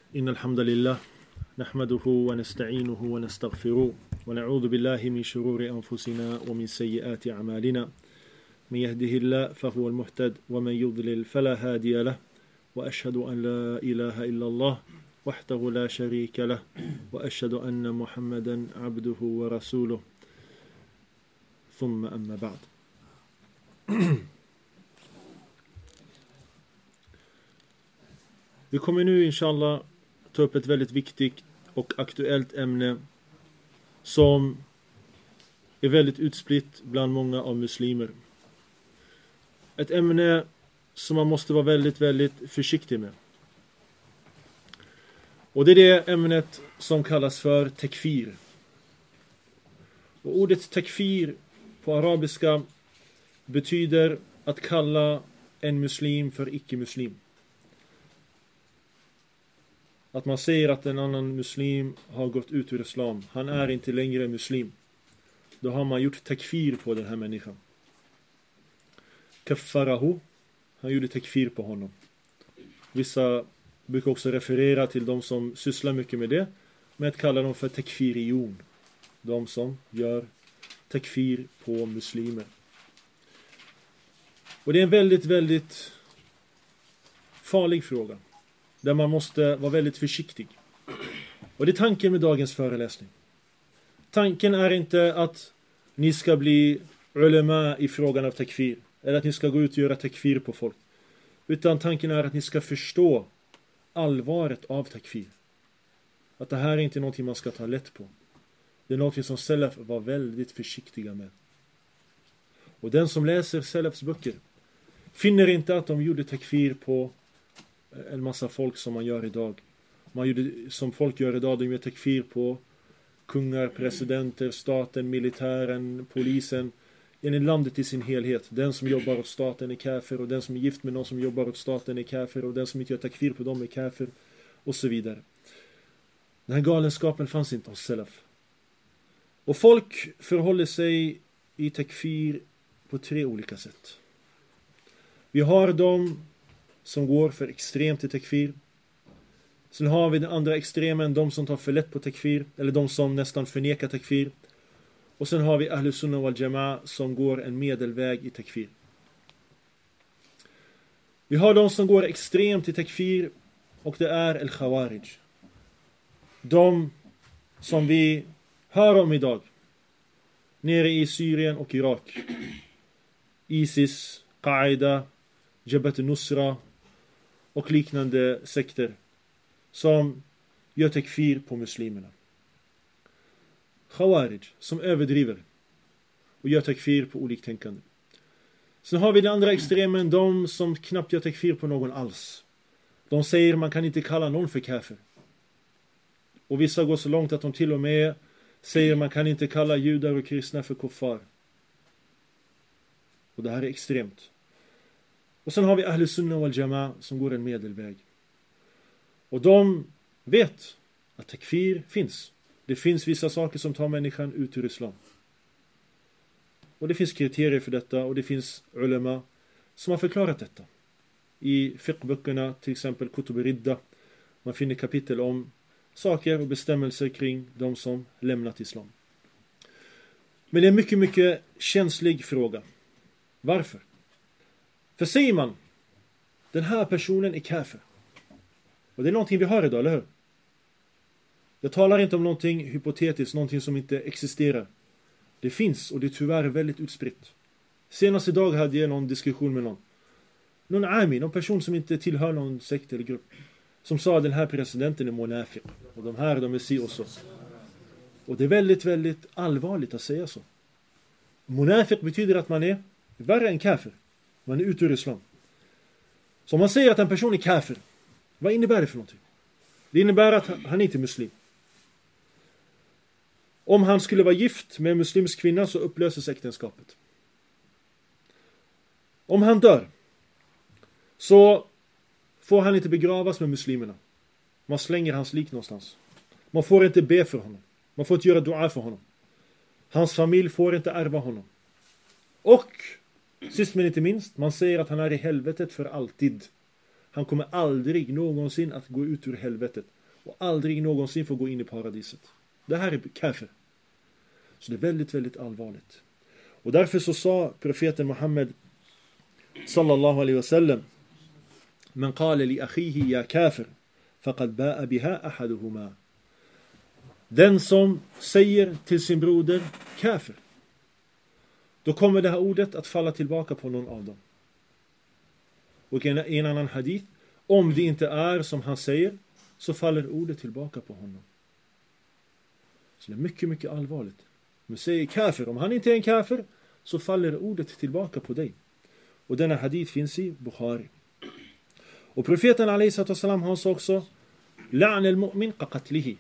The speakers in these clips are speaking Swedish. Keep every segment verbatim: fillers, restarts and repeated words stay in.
إن الحمد لله نحمده ونستعينه ونستغفره ونعوذ بالله من شرور أنفسنا ومن سيئات أعمالنا من يهده الله فهو المهتد ومن يضلل فلا هادي له وأشهد أن لا إله إلا الله وحده لا شريك له وأشهد أن محمدا عبده ورسوله ثم أما بعد. Vi kommer nu inshallah ta upp ett väldigt viktigt och aktuellt ämne som är väldigt utspritt bland många av muslimer. Ett ämne som man måste vara väldigt, väldigt försiktig med. Och det är det ämnet som kallas för tekfir. Och ordet tekfir på arabiska betyder att kalla en muslim för icke-muslim. Att man säger att en annan muslim har gått ut ur islam. Han är inte längre muslim. Då har man gjort tekfir på den här människan. Kaffarahu. Han gjorde tekfir på honom. Vissa brukar också referera till de som sysslar mycket med det, med att kalla dem för tekfirion. De som gör tekfir på muslimer. Och det är en väldigt, väldigt farlig fråga. Där man måste vara väldigt försiktig. Och det är tanken med dagens föreläsning. Tanken är inte att ni ska bli ulema i frågan av tekfir. Eller att ni ska gå ut och göra tekfir på folk. Utan tanken är att ni ska förstå allvaret av tekfir. Att det här är inte någonting man ska ta lätt på. Det är någonting som Salaf var väldigt försiktiga med. Och den som läser Salafs böcker finner inte att de gjorde tekfir på en massa folk som man gör idag. Man gjorde, som folk gör idag, de gör tekfir på kungar, presidenter, staten, militären, polisen. I landet i sin helhet. Den som jobbar åt staten är kafir, och den som är gift med någon som jobbar åt staten är kafir, och den som inte gör takfir på dem är kafir, och så vidare. Den här galenskapen fanns inte hos Salaf. Och folk förhåller sig i takfir på tre olika sätt. Vi har de som går för extremt i takfir. Sen har vi den andra extremen, de som tar för lätt på takfir, eller de som nästan förnekar takfir. Och sen har vi Ahlus Sunnah wal Jama'a som går en medelväg i takfir. Vi har de som går extremt i takfir, och det är al-Khawarij. De som vi hör om idag nere i Syrien och Irak. ISIS, Qaida, Jabhat al-Nusra och liknande sekter som gör takfir på muslimerna. Khawarij som överdriver och gör takfir på oliktänkande. Sen har vi den andra extremen, de som knappt gör takfir på någon alls. De säger man kan inte kalla någon för kafir. Och vissa går så långt att de till och med säger man kan inte kalla judar och kristna för kuffar. Och det här är extremt. Och sen har vi Ahlus Sunnah wal Jama'a som går en medelväg. Och de vet att takfir finns. Det finns vissa saker som tar människan ut ur islam. Och det finns kriterier för detta, och det finns ulema som har förklarat detta. I fiqh-böckerna, till exempel Kutub Ridda, man finner kapitel om saker och bestämmelser kring de som lämnat islam. Men det är en mycket, mycket känslig fråga. Varför? För säger man, den här personen är kafir. Och det är någonting vi har idag, eller hur? Jag talar inte om någonting hypotetiskt, någonting som inte existerar. Det finns, och det är tyvärr väldigt utspritt. Senast idag hade jag någon diskussion med någon. Någon ami, någon person som inte tillhör någon sekt eller grupp. Som sa att den här presidenten är munafiq. Och de här, de är si och så. Och det är väldigt, väldigt allvarligt att säga så. Munafiq betyder att man är värre än kafir. Man är ute ur islam. Så om man säger att en person är kafir, vad innebär det för någonting? Det innebär att han inte är muslim. Om han skulle vara gift med en muslimsk kvinna så upplöses äktenskapet. Om han dör så får han inte begravas med muslimerna. Man slänger hans lik någonstans. Man får inte be för honom. Man får inte göra dua för honom. Hans familj får inte ärva honom. Och sist men inte minst, man säger att han är i helvetet för alltid. Han kommer aldrig någonsin att gå ut ur helvetet. och aldrig någonsin får gå in i paradiset. Det här är kafir. Så det är väldigt, väldigt allvarligt. Och därför så sa profeten Muhammed sallallahu alaihi wasallam: "Man qala li akhihi ya kafir faqad ba'a biha ahaduhuma." Den som säger till sin broder kafir, då kommer det här ordet att falla tillbaka på någon av dem. Och i en, en annan hadith, om det inte är som han säger, så faller ordet tillbaka på honom. Så det är mycket, mycket allvarligt. Men säger kafir, om han inte är en kafir, så faller ordet tillbaka på dig. Och denna hadith finns i Bukhari. Och profeten alaihi sallam, han sa också: "La'na al-mu'min ka qatlihi.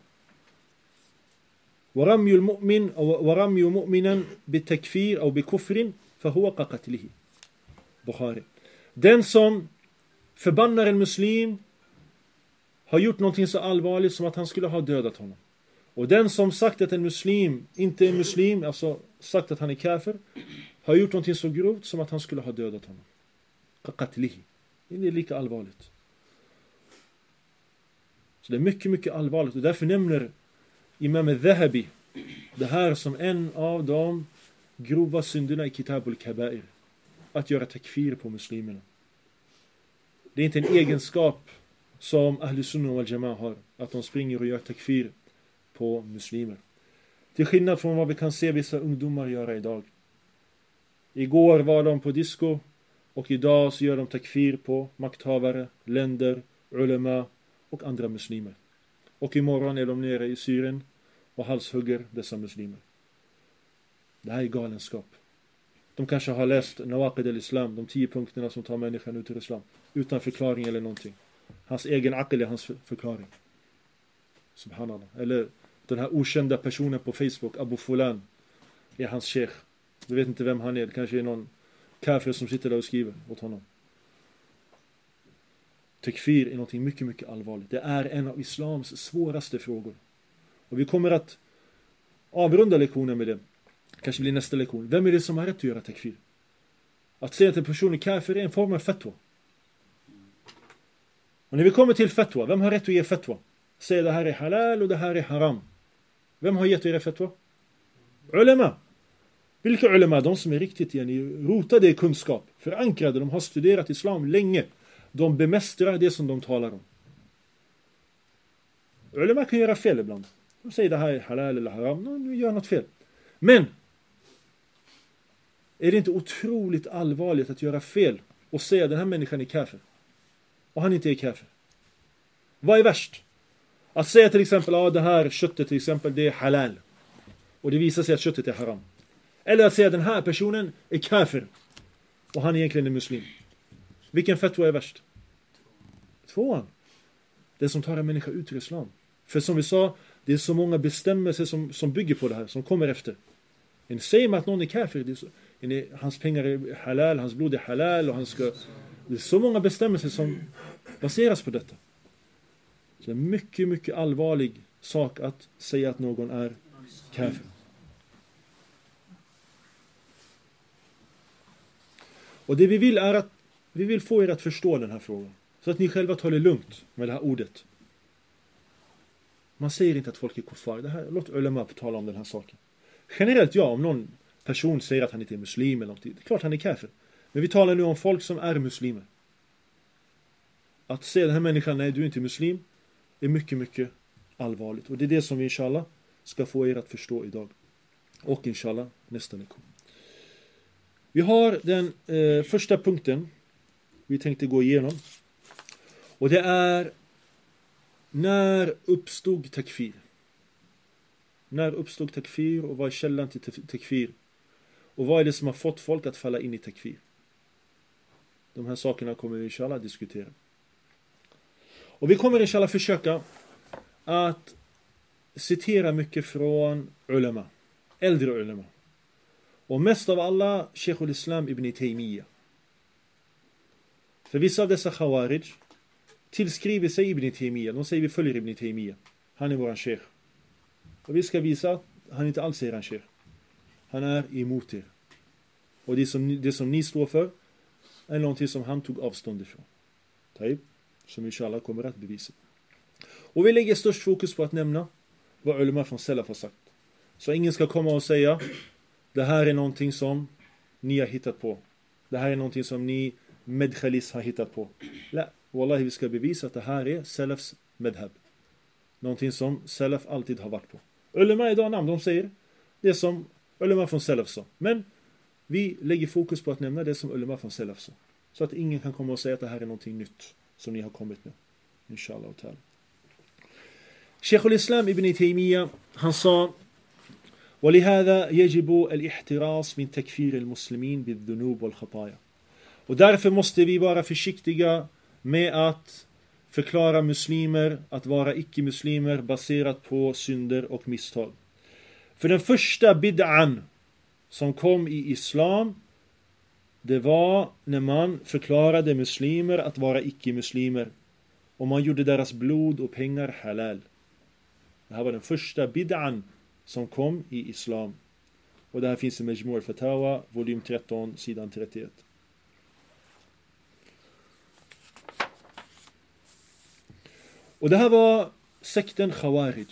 ورمي المؤمن ورمي مؤمنا بتكفير أو بكفر فهو كقتله." Bukhari. Den som förbannar en muslim har gjort någonting så allvarligt som att han skulle ha dödat honom. Och den som sagt att en muslim inte är muslim, alltså sagt att han är kafir, har gjort någonting så grovt som att han skulle ha dödat honom. Kaqatlihi. Det är lika allvarligt. Så det är mycket, mycket allvarligt. Och därför nämner Imam al-Dhahabi det här som en av de grova synderna i Kitab al-Kabair. Att göra takfir på muslimerna. Det är inte en egenskap som Ahl Sunnah wal Jamaah har, att de springer och gör takfir på muslimer. Till skillnad från vad vi kan se vissa ungdomar göra idag. Igår var de på disco och idag så gör de takfir på makthavare, länder, ulema och andra muslimer. Och imorgon är de nere i Syrien och halshugger dessa muslimer. Det här är galenskap. De kanske har läst Nawaqid al-Islam, de tio punkterna som tar människan ut ur islam, utan förklaring eller någonting. Hans egen aql är hans förklaring. Subhanallah. Eller den här okända personen på Facebook, Abu Fulan, är hans sheikh. Du vet inte vem han är. Det kanske är någon kafir som sitter där och skriver åt honom. Takfir är någonting mycket, mycket allvarligt. Det är en av islams svåraste frågor. Och vi kommer att avrunda lektionen med det. Kanske blir nästa lektion. Vem är det som har rätt att göra takfir? Att säga att en person är kafir är en form av fatwa. Och när vi kommer till fatwa, vem har rätt att ge fatwa? Säga det här är halal och det här är haram. Vem har gett er fatwa? Ulema. Vilka ulema? De som är riktigt igen, rotade i kunskap. Förankrade, de har studerat islam länge. De bemästrar det som de talar om. Ulema kan göra fel ibland. De säger det här är halal eller haram. De gör något fel. Men är det inte otroligt allvarligt att göra fel och säga att den här människan är kafir och han inte är kafir? Vad är värst? Att säga till exempel att ah, det här köttet till exempel det är halal och det visar sig att köttet är haram. Eller att säga att den här personen är kafir och han är egentligen en muslim. Vilken fatwa är värst? Tvåan. Det som tar en människa ut ur islam. För som vi sa, det är så många bestämmelser som, som bygger på det här, som kommer efter. En säger man att någon är kafir, det är så, en, hans pengar är halal, hans blod är halal och han ska... Det är så många bestämmelser som baseras på detta. Så det är en mycket, mycket allvarlig sak att säga att någon är kafir. Och det vi vill är att vi vill få er att förstå den här frågan. Så att ni själva tar det lugnt med det här ordet. Man säger inte att folk är kuffar. Det här, låt ulema tala om den här saken. Generellt ja, om någon person säger att han inte är muslim eller någonting. Det är klart han är kafir. Men vi talar nu om folk som är muslimer. Att säga den här människan, nej du är inte muslim, är mycket, mycket allvarligt. Och det är det som vi inshallah ska få er att förstå idag. Och inshallah nästa lektion. Vi har den eh, första punkten vi tänkte gå igenom. Och det är: när uppstod takfir? När uppstod takfir och vad är källan till takfir? Och vad är det som har fått folk att falla in i takfir? De här sakerna kommer vi inshallah diskutera. Och vi kommer inshallah försöka att citera mycket från ulema, äldre ulema. Och mest av alla Sheikh al-Islam ibn Taymiyyah. För vissa av dessa khawarij tillskriver sig Ibn Taymiyyah. De säger vi följer Ibn Taymiyyah. Han är våran sheikh. Och vi ska visa att han inte alls är en sheikh. Han är emot er. Och det som, det som ni står för är någonting som han tog avstånd ifrån. Taib, som inshallah kommer att bevisa. Och vi lägger störst fokus på att nämna vad ulema från Salaf har sagt. Så ingen ska komma och säga det här är någonting som ni har hittat på. Det här är någonting som ni medkhalis har hittat på. Nej, wallahi, vi ska bevisa att det här är Salafs medhab. Någonting som Salaf alltid har varit på. Ulema idag namn, de säger det som ulema från Salaf sa. Men vi lägger fokus på att nämna det som ulema från Salaf sa. Så att ingen kan komma och säga att det här är någonting nytt som ni har kommit med. Inshallah ta'ala. Sheikh al-Islam ibn Taymiyyah, han sa وَلِهَذَا يَجِبُ الْإِحْتِرَاص مِنْ تَكْفِيرِ الْمُسْلِمِينَ بِالذُّنُوبِ وَالْخَطَايا. Och därför måste vi vara försiktiga med att förklara muslimer att vara icke-muslimer baserat på synder och misstag. För den första bid'an som kom i islam, det var när man förklarade muslimer att vara icke-muslimer. Och man gjorde deras blod och pengar halal. Det här var den första bid'an som kom i islam. Och det här finns i Majmu' al-Fatawa, volym tretton, sidan trettioett. Och det här var sekten Khawarij,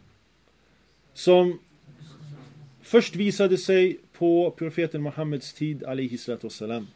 som först visade sig på profeten Muhammeds tid, alayhi salatu wassalam.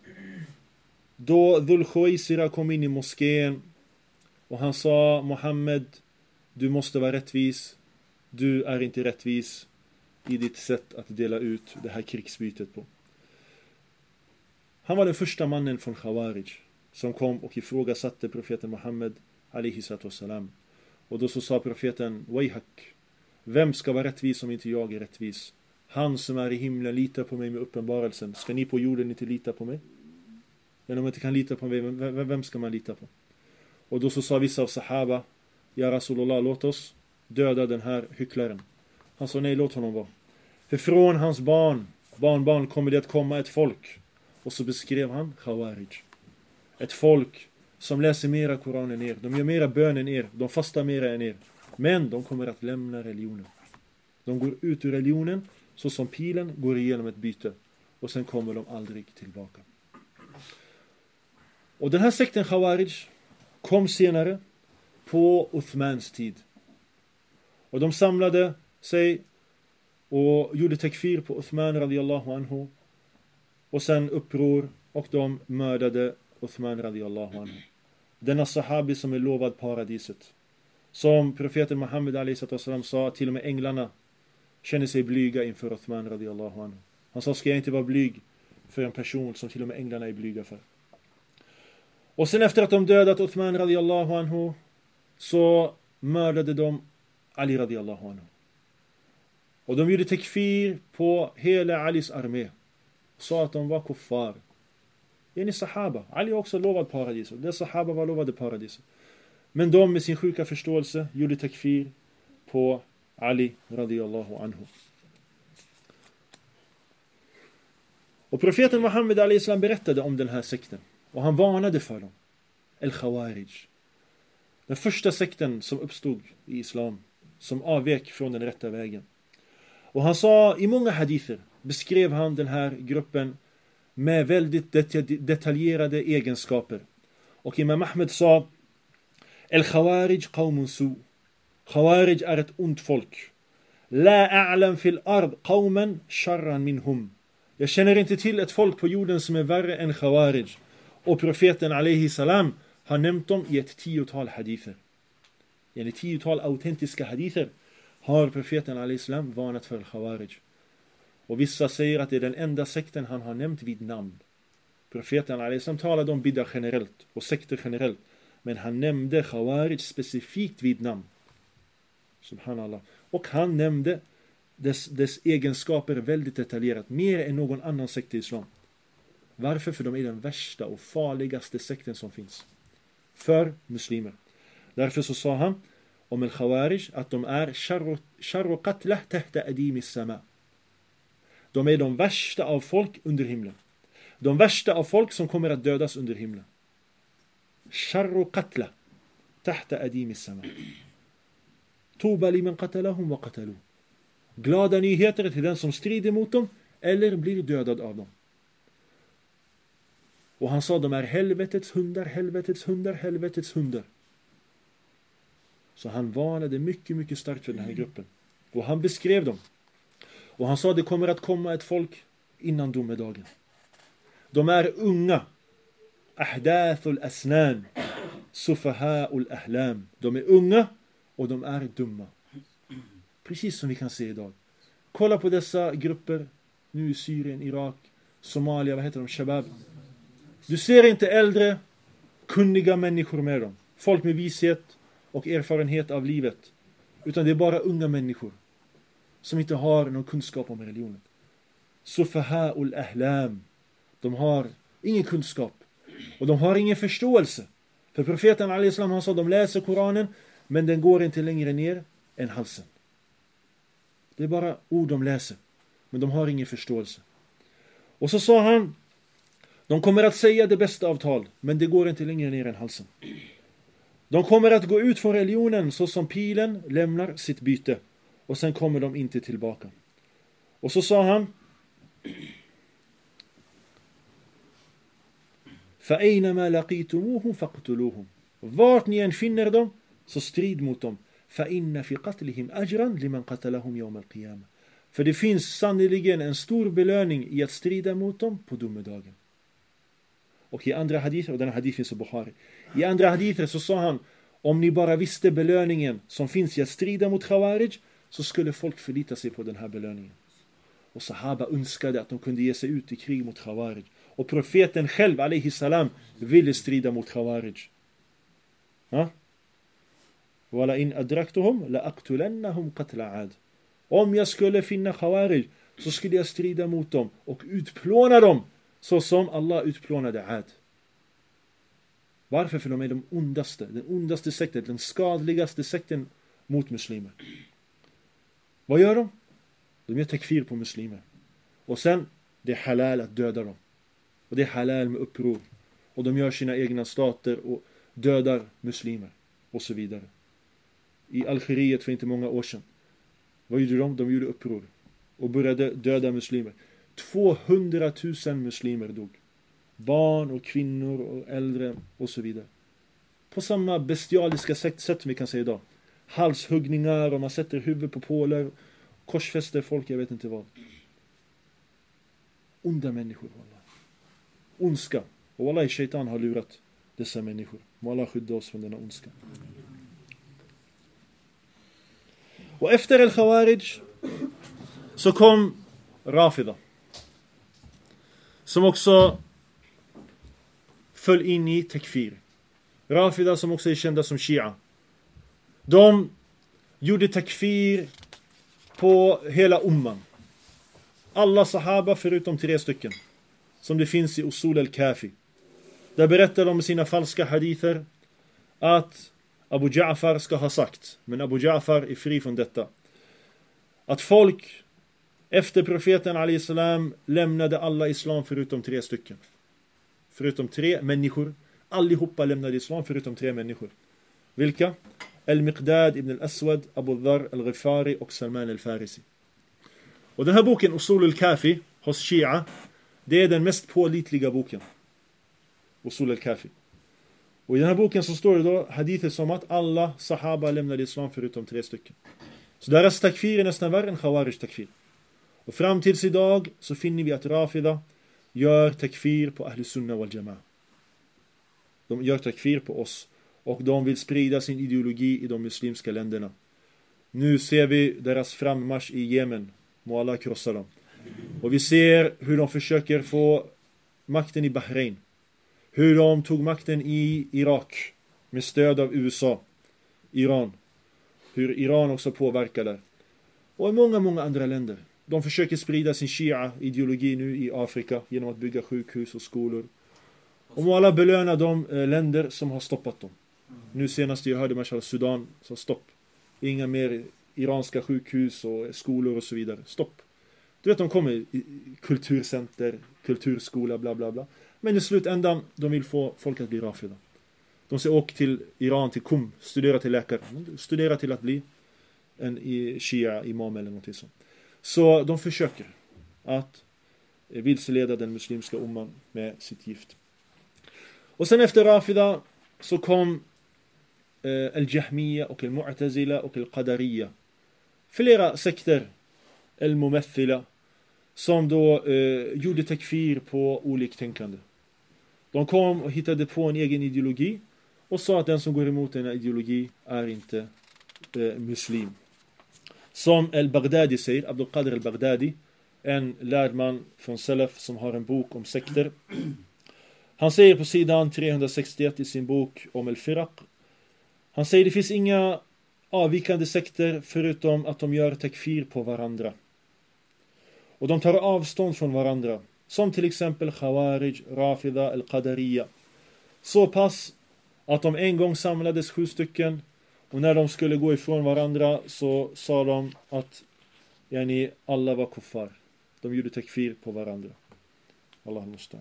Då Dhul Khuwaisira kom in i moskén och han sa: Muhammed, du måste vara rättvis. Du är inte rättvis i ditt sätt att dela ut det här krigsbytet på. Han var den första mannen från Khawarij som kom och ifrågasatte profeten Muhammed alayhi salatu wassalam. Och då så sa profeten: Wayhak, vem ska vara rättvis om inte jag är rättvis? Han som är i himlen litar på mig med uppenbarelsen. Ska ni på jorden inte lita på mig? Men om man inte kan lita på mig, vem ska man lita på? Och då så sa vissa av sahaba: Ja Rasulullah, låt oss döda den här hycklaren. Han sa: nej, låt honom vara. För från hans barn, barnbarn kommer det att komma ett folk. Och så beskrev han Khawarij. Ett folk som läser mera Koranen än er. De gör mera bön än er. De fastar mera än er. Men de kommer att lämna religionen. De går ut ur religionen så som pilen går igenom ett byte. Och sen kommer de aldrig tillbaka. Och den här sekten Khawarij kom senare på Uthmans tid. Och de samlade sig och gjorde takfir på Uthman radiyallahu anhu. Och sen uppror och de mördade Uthman radiyallahu anhu. Denna sahabi som är lovad paradiset. Som profeten Muhammed alayhi salatu wassalam sa, till och med änglarna känner sig blyga inför Uthman radiyallahu anhu. Han sa: ska jag inte vara blyg för en person som till och med änglarna är blyga för? Och sen efter att de dödat Uthman radiyallahu anhu, så mördade de Ali radiyallahu anhu. Och de gjorde takfir på hela Alis armé. Sa att de var kuffar. En sahaba. Ali har också lovat paradiset. Det sahaba var lovade paradiset. Men de med sin sjuka förståelse gjorde takfir på Ali radiyallahu anhu. Och profeten Muhammed alayhi salam berättade om den här sekten. Och han varnade för dem. El-Khawarij. Den första sekten som uppstod i islam. Som avvek från den rätta vägen. Och han sa, i många hadither beskrev han den här gruppen med väldigt det- detaljerade egenskaper. Och Imam Ahmed sa: El-Khawarij qawmun su. Khawarij är ett ont folk. La a'lam fil ard qawman sharran minhum. Jag känner inte till ett folk på jorden som är värre än Khawarij. Och profeten alayhi salam har nämnt dem i ett tiotal hadither. I ett tiotal autentiska hadither har profeten alayhi salam varnat för Khawarij. Och vissa säger att det är den enda sekten han har nämnt vid namn. Profeten alayhi salam talade om bidda generellt och sekter generellt. Men han nämnde Khawarij specifikt vid namn. Subhanallah. Och han nämnde dess, dess egenskaper väldigt detaljerat. Mer än någon annan sekt i islam. Varför? För de är den värsta och farligaste sekten som finns. För muslimer. Därför så sa han om el-Khawarij att de är sharru qatlah tahta adim as-sama. De är de värsta av folk under himlen. De värsta av folk som kommer att dödas under himlen. Sharru qatlah tahta adim as-sama. Tuba liman qatalahum wa qatalu. Glada nyheter till den som strider mot dem eller blir dödad av dem. Och han sa, de är helvetets hundar, helvetets hundar, helvetets hundar. Så han varnade mycket, mycket starkt för den här gruppen. Och han beskrev dem. Och han sa att det kommer att komma ett folk innan domedagen. De är unga. Ahdathul asnan. Sufaha'ul ahlam. De är unga och de är dumma. Precis som vi kan se idag. Kolla på dessa grupper. Nu i Syrien, Irak, Somalia, vad heter de? Shabab. Du ser inte äldre, kunniga människor med dem. Folk med vishet och erfarenhet av livet. Utan det är bara unga människor som inte har någon kunskap om religionen. Sufaha'ul ahlam. De har ingen kunskap. Och de har ingen förståelse. För profeten al-Islam, han sa att de läser Koranen, men den går inte längre ner än halsen. Det är bara ord de läser. Men de har ingen förståelse. Och så sa han, de kommer att säga det bästa av tal, men det går inte längre ner än halsen. De kommer att gå ut från religionen så som pilen lämnar sitt byte. Och sen kommer de inte tillbaka. Och så sa han, فَأَيْنَمَا لَقِيتُمُوهُمْ فَقْتُلُوهُمْ. Vart ni än finner dem, så strid mot dem. فَإِنَّ فِي قَتْلِهِمْ أَجْرًا لِمَنْ قَتَلَهُمْ يَوْمَ الْقِيَامَةِ. För det finns sannoliken en stor belöning i att strida mot dem på domedagen. Och i andra hadither, och den här hadith finns i Bukhari. I andra hadither så sa han, om ni bara visste belöningen som finns i att strida mot Khawarij, så skulle folk förlita sig på den här belöningen. Och sahaba önskade att de kunde ge sig ut i krig mot Khawarij. Och profeten själv, alaihi salam, ville strida mot Khawarij. Ha? Wala in adraktuhum la aqtulannahum qatla 'ad. Om jag skulle finna Khawarij, så skulle jag strida mot dem och utplåna dem så som Allah utplånade 'Ad. Varför? För de är de ondaste, den ondaste sekten, den skadligaste sekten mot muslimer. Vad gör de? De gör takfir på muslimer. Och sen, det är halal att döda dem. Och det är halal med uppror. Och de gör sina egna stater och dödar muslimer. Och så vidare. I Algeriet för inte många år sedan. Vad gjorde de? De gjorde uppror. Och började döda muslimer. tvåhundratusen muslimer dog. Barn och kvinnor och äldre och så vidare. På samma bestialiska sätt, sätt som vi kan säga idag. Halshuggningar och man sätter huvud på pålar. Korsfäster folk, jag vet inte vad. Onda människor. Wallah. Ondska. Och wallahi, shaitan har lurat dessa människor. Må Allah skydda oss från denna ondska. Och efter al-Khawarij så kom Rafida. Som också föll in i takfir. Rafida som också är kända som Shia. De gjorde takfir på hela umman. Alla sahaba förutom tre stycken. Som det finns i Usul al-Kafi. Där berättar de sina falska hadither att Abu Ja'far ska ha sagt, men Abu Ja'far är fri från detta, att folk efter profeten alayhi salam lämnade alla islam förutom tre stycken. Förutom tre människor. Allihopa lämnade islam förutom tre människor. Vilka? Al-Miqdad ibn al-Aswad, Abu Dharr al-Ghifari och Salman al-Farisi. Och den här boken, Usul al-Kafi, hos Shia, det är den mest pålitliga boken. Usul al-Kafi. Och i den här boken så står det då hadither som att alla sahaba lämnade islam förutom tre stycken. Så deras takfir är nästan värre än Khawarij takfir. Och fram tills idag så finner vi att Rafida gör takfir på Ahl Sunnah wal Jama'a. De gör takfir på oss. Och de vill sprida sin ideologi i de muslimska länderna. Nu ser vi deras frammarsch i Jemen. Må Allah krossa dem. Och vi ser hur de försöker få makten i Bahrain. Hur de tog makten i Irak med stöd av U S A, Iran. Hur Iran också påverkar där. Och i många, många andra länder. De försöker sprida sin Shia-ideologi nu i Afrika genom att bygga sjukhus och skolor. Och må alla belöna de länder som har stoppat dem. Nu senast jag hörde mashallah Sudan så stopp. Inga mer iranska sjukhus och skolor och så vidare. Stopp. Du vet, de kommer i kulturcenter, kulturskola, bla bla bla. Men i slutändan, de vill få folk att bli rafida. De ska åka till Iran, till Qum, studera till läkare. Studera till att bli en Shia-imam eller något sånt. Så de försöker att vilseleda den muslimska umman med sitt gift. Och sen efter Rafida så kom eh, al-Jahmiya och al-Mu'tazila och al-Qadariya. Flera sekter, al-Mumathila, som då eh, gjorde takfir på oliktänkande. De kom och hittade på en egen ideologi och sa att den som går emot denna ideologi är inte eh, muslim. Som al-Baghdadi säger, Abdul Qadir al-Baghdadi, en lärd man från Salaf som har en bok om sekter. Han säger på sidan trehundrasextioett i sin bok om al-Firaq, han säger det finns inga avvikande sekter förutom att de gör takfir på varandra. Och de tar avstånd från varandra. Som till exempel Khawarij, Rafida, al-Qadariya. Så pass att de en gång samlades sju stycken. Och när de skulle gå ifrån varandra så sa de att yani, alla var kuffar. De gjorde takfir på varandra. Allah mustan.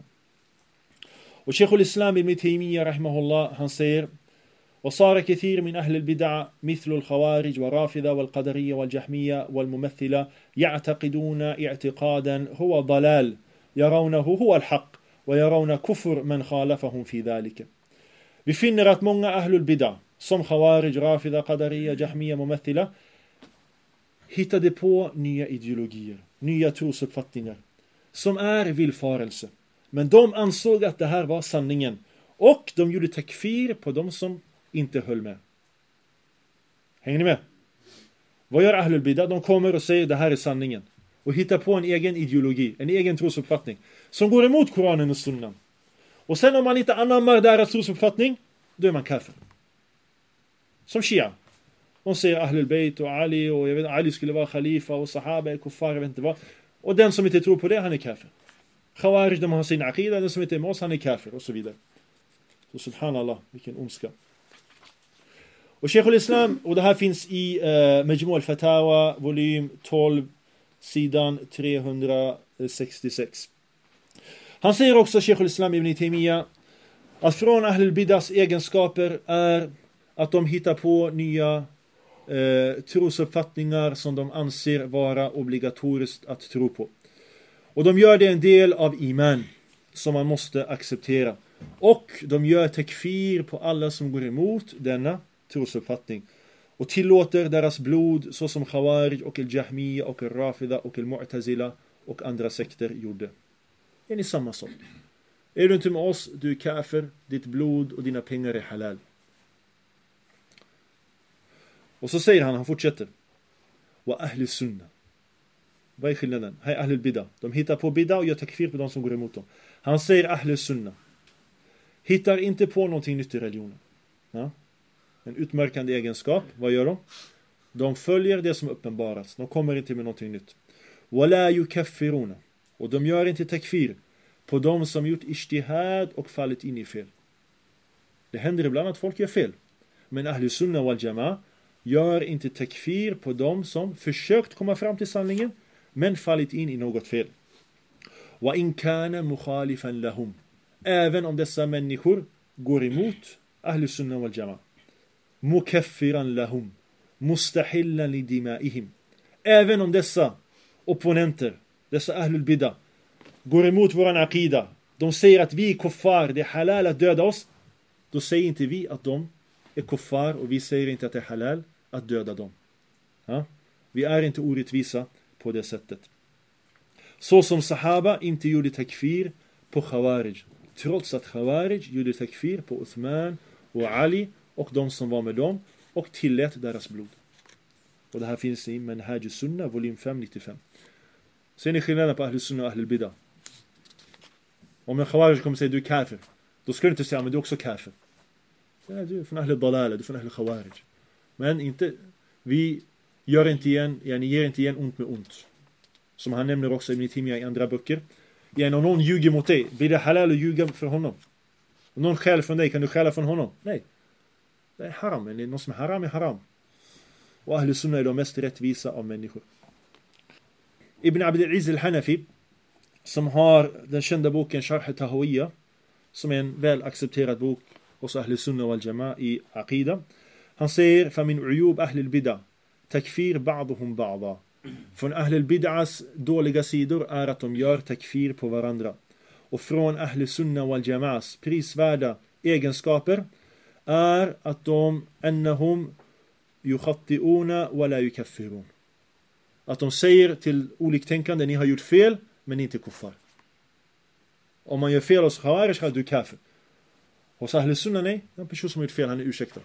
Och Sheikh al-Islam ibn Taymiyyah rahimahullah, han säger: وصار كثير من أهل البدع مثل الخوارج والرافضة والقدرية والجهمية والممثلة يعتقدون اعتقادا هو ضلال يرونه هو الحق ويرون كفر من خالفهم في ذلك. Vi finner att många ahlul bid'a som khawarij, rafida, qadariya, jahmiya, mumathila hittade på nya ideologier, nya trosuppfattningar som är villfarelse. Men de ansåg att det här var sanningen och de gjorde takfir på de som inte höll med. Hänger ni med? Vad gör ahlul bid'a? De kommer och säger det här är sanningen och hittar på en egen ideologi, en egen trosuppfattning som går emot Koranen och Sunnan. Och sen om man inte anammar deras trosuppfattning, då är man kafir. Som Shia. De säger ahlul bayt och Ali och jag vet Ali skulle vara khalifa och sahaba, kuffar, jag vet inte vad. Och den som inte tror på det, han är kafir. Khawarij, de har sin aqida, den som inte är med oss, han är kafir och så vidare. Så subhanallah, vilken ondska. Och Sheikh al-Islam, och det här finns i uh, Majmu' al-Fatawa, volym tolv, sidan trehundrasextiosex. Han säger också, Sheikh al-Islam ibn Taymiyyah, att från Ahlul Bidas egenskaper är att de hittar på nya eh, trosuppfattningar som de anser vara obligatoriskt att tro på. Och de gör det en del av iman som man måste acceptera. Och de gör takfir på alla som går emot denna trosuppfattning. Och tillåter deras blod så som Khawarij och al-Jahmiya och al-Rafida och al-Mu'tazila och andra sekter gjorde. Det är samma sak. Är du inte med oss, du är kafir, ditt blod och dina pengar är halal. Och så säger han, han fortsätter. Wa ahli sunna. Vad är skillnaden? Här är ahli bid'a. De hittar på bid'a och gör takfir på de som går emot dem. Han säger ahli sunna. Hittar inte på någonting nytt i religionen. Ja? En utmärkande egenskap. Vad gör de? De följer det som uppenbaras. De kommer inte med någonting nytt. Wa la yukaffiruna. Och de gör inte takfir på de som gjort ijtihad och fallit in i fel. Det händer ibland att folk gör fel. Men ahli sunna wal jama'a gör inte takfir på de som försökt komma fram till sanningen men fallit in i något fel. Wa in kana mukhalifan lahum. Även om dessa människor går emot ahli sunna wal jama'a. Mukaffiran lahum. Mustahillan li dima'ihim. Även om dessa opponenter, dessa ahlul bid'a, går emot våran aqida. De säger att vi är kuffar, det är halal att döda oss. Då säger inte vi att de är kuffar och vi säger inte att det är halal att döda dem. Ja? Vi är inte orättvisa på det sättet. Så som sahaba inte gjorde takfir på Khawarij. Trots att Khawarij gjorde takfir på Uthman och Ali och de som var med dem och tillät deras blod. Och det här finns i Manhaj Sunna, volym fem nittiofem. Ser ni skillnaden på Ahlul Sunna och Ahlul Bid'a? Om en Khawarij kommer säga du är kafir, då ska du inte säga men du är också kafir. Ja, du är från Ahlul Dalala, du är från Ahlul Khawarij. Men inte, vi gör inte igen, ja, ni ger inte igen ont med ont. Som han nämner också i Ibn Taymiyyah i andra böcker. Ja, när någon ljuger mot dig, blir det halal att ljuga för honom? Om någon skäl från dig, kan du skälla från honom? Nej. Det är haram, men något som är haram är haram. Och Ahlul Sunna är de mest rättvisa av människor. Ibn Abd al-Aziz al-Hanafi, som har den kända boken Sharh al-Tahawiyya, som är en väl accepterad bok hos Ahlul Sunna wal Jama'a i Aqida. Han säger, فَمِنْ عُيُوبْ أَهْلِ الْبِدَى تَكْفِير بَعْضُهُمْ بَعْضًا. Från Ahlul Bid'as dåliga sidor är att de gör takfir på varandra. Och från Ahlul Sunna wal Jama'as prisvärda egenskaper är att de annahum yukhatti'una wa la yukaffirun. Att de säger till oliktänkande, ni har gjort fel, men inte kuffar. Om man gör fel hos khawarij, så är du kafir. Hos Ahl Sunna, nej, en person som har gjort fel, han är ursäktad.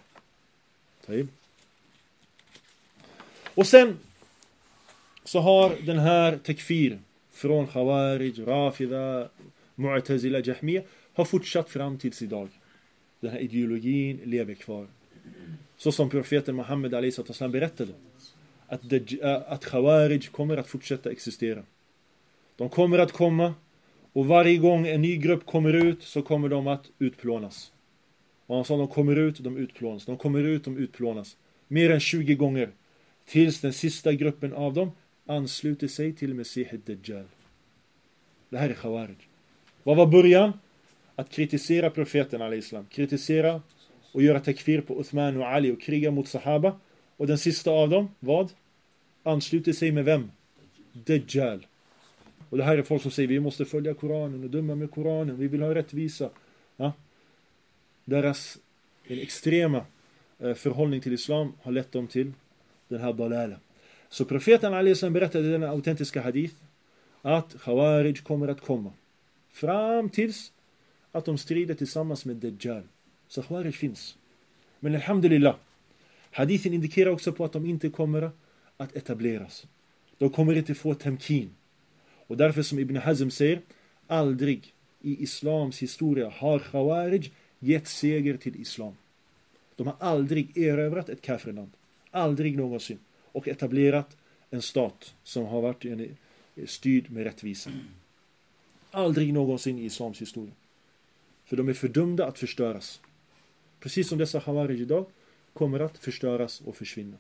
Och sen så har den här takfir från khawarij, rafida, mu'tazila, jahmiya har fortsatt fram tills idag. Den här ideologin lever kvar. Så som profeten Muhammed alayhi sallam berättade att, att khawarij kommer att fortsätta existera. De kommer att komma, och varje gång en ny grupp kommer ut så kommer de att utplånas. Och han sa, de kommer ut, de utplånas. De kommer ut, de utplånas. Mer än tjugo gånger. Tills den sista gruppen av dem ansluter sig till Mesih ad-Dajjal. Det här är khawarij. Vad var början? Att kritisera profeten alayhi salam. Kritisera och göra takfir på Uthman och Ali och kriga mot sahaba. Och den sista av dem, vad? Ansluter sig med vem? Dajjal. Och det här är folk som säger, vi måste följa Koranen och döma med Koranen. Vi vill ha rättvisa. Ja? Deras en extrema eh, förhållning till islam har lett dem till den här dalala. Så profeten alayhi salam berättade i den autentiska hadith att khawarij kommer att komma. Fram tills att de strider tillsammans med Dajjal. Så khawarij finns. Men alhamdulillah, hadithen indikerar också på att de inte kommer att etableras. De kommer inte få temkin. Och därför som Ibn Hazm säger, aldrig i islams historia har khawarij gett seger till islam. De har aldrig erövrat ett kafirland. Aldrig någonsin. Och etablerat en stat som har varit en, styrd med rättvisa. Aldrig någonsin i islams historia. För de är fördömda att förstöras. Precis som dessa khawarij idag kommer att förstöras och försvinna.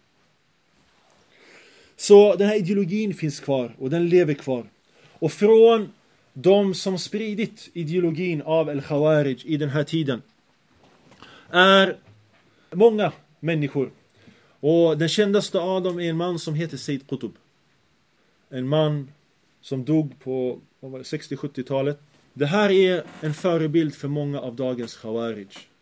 Så den här ideologin finns kvar och den lever kvar. Och från de som spridit ideologin av al-khawarij i den här tiden är många människor. Och den kändaste av dem är en man som heter Sayyid Qutb. En man som dog på sextio-sjuttiotalet. Det här är en förebild för många av dagens khawarij.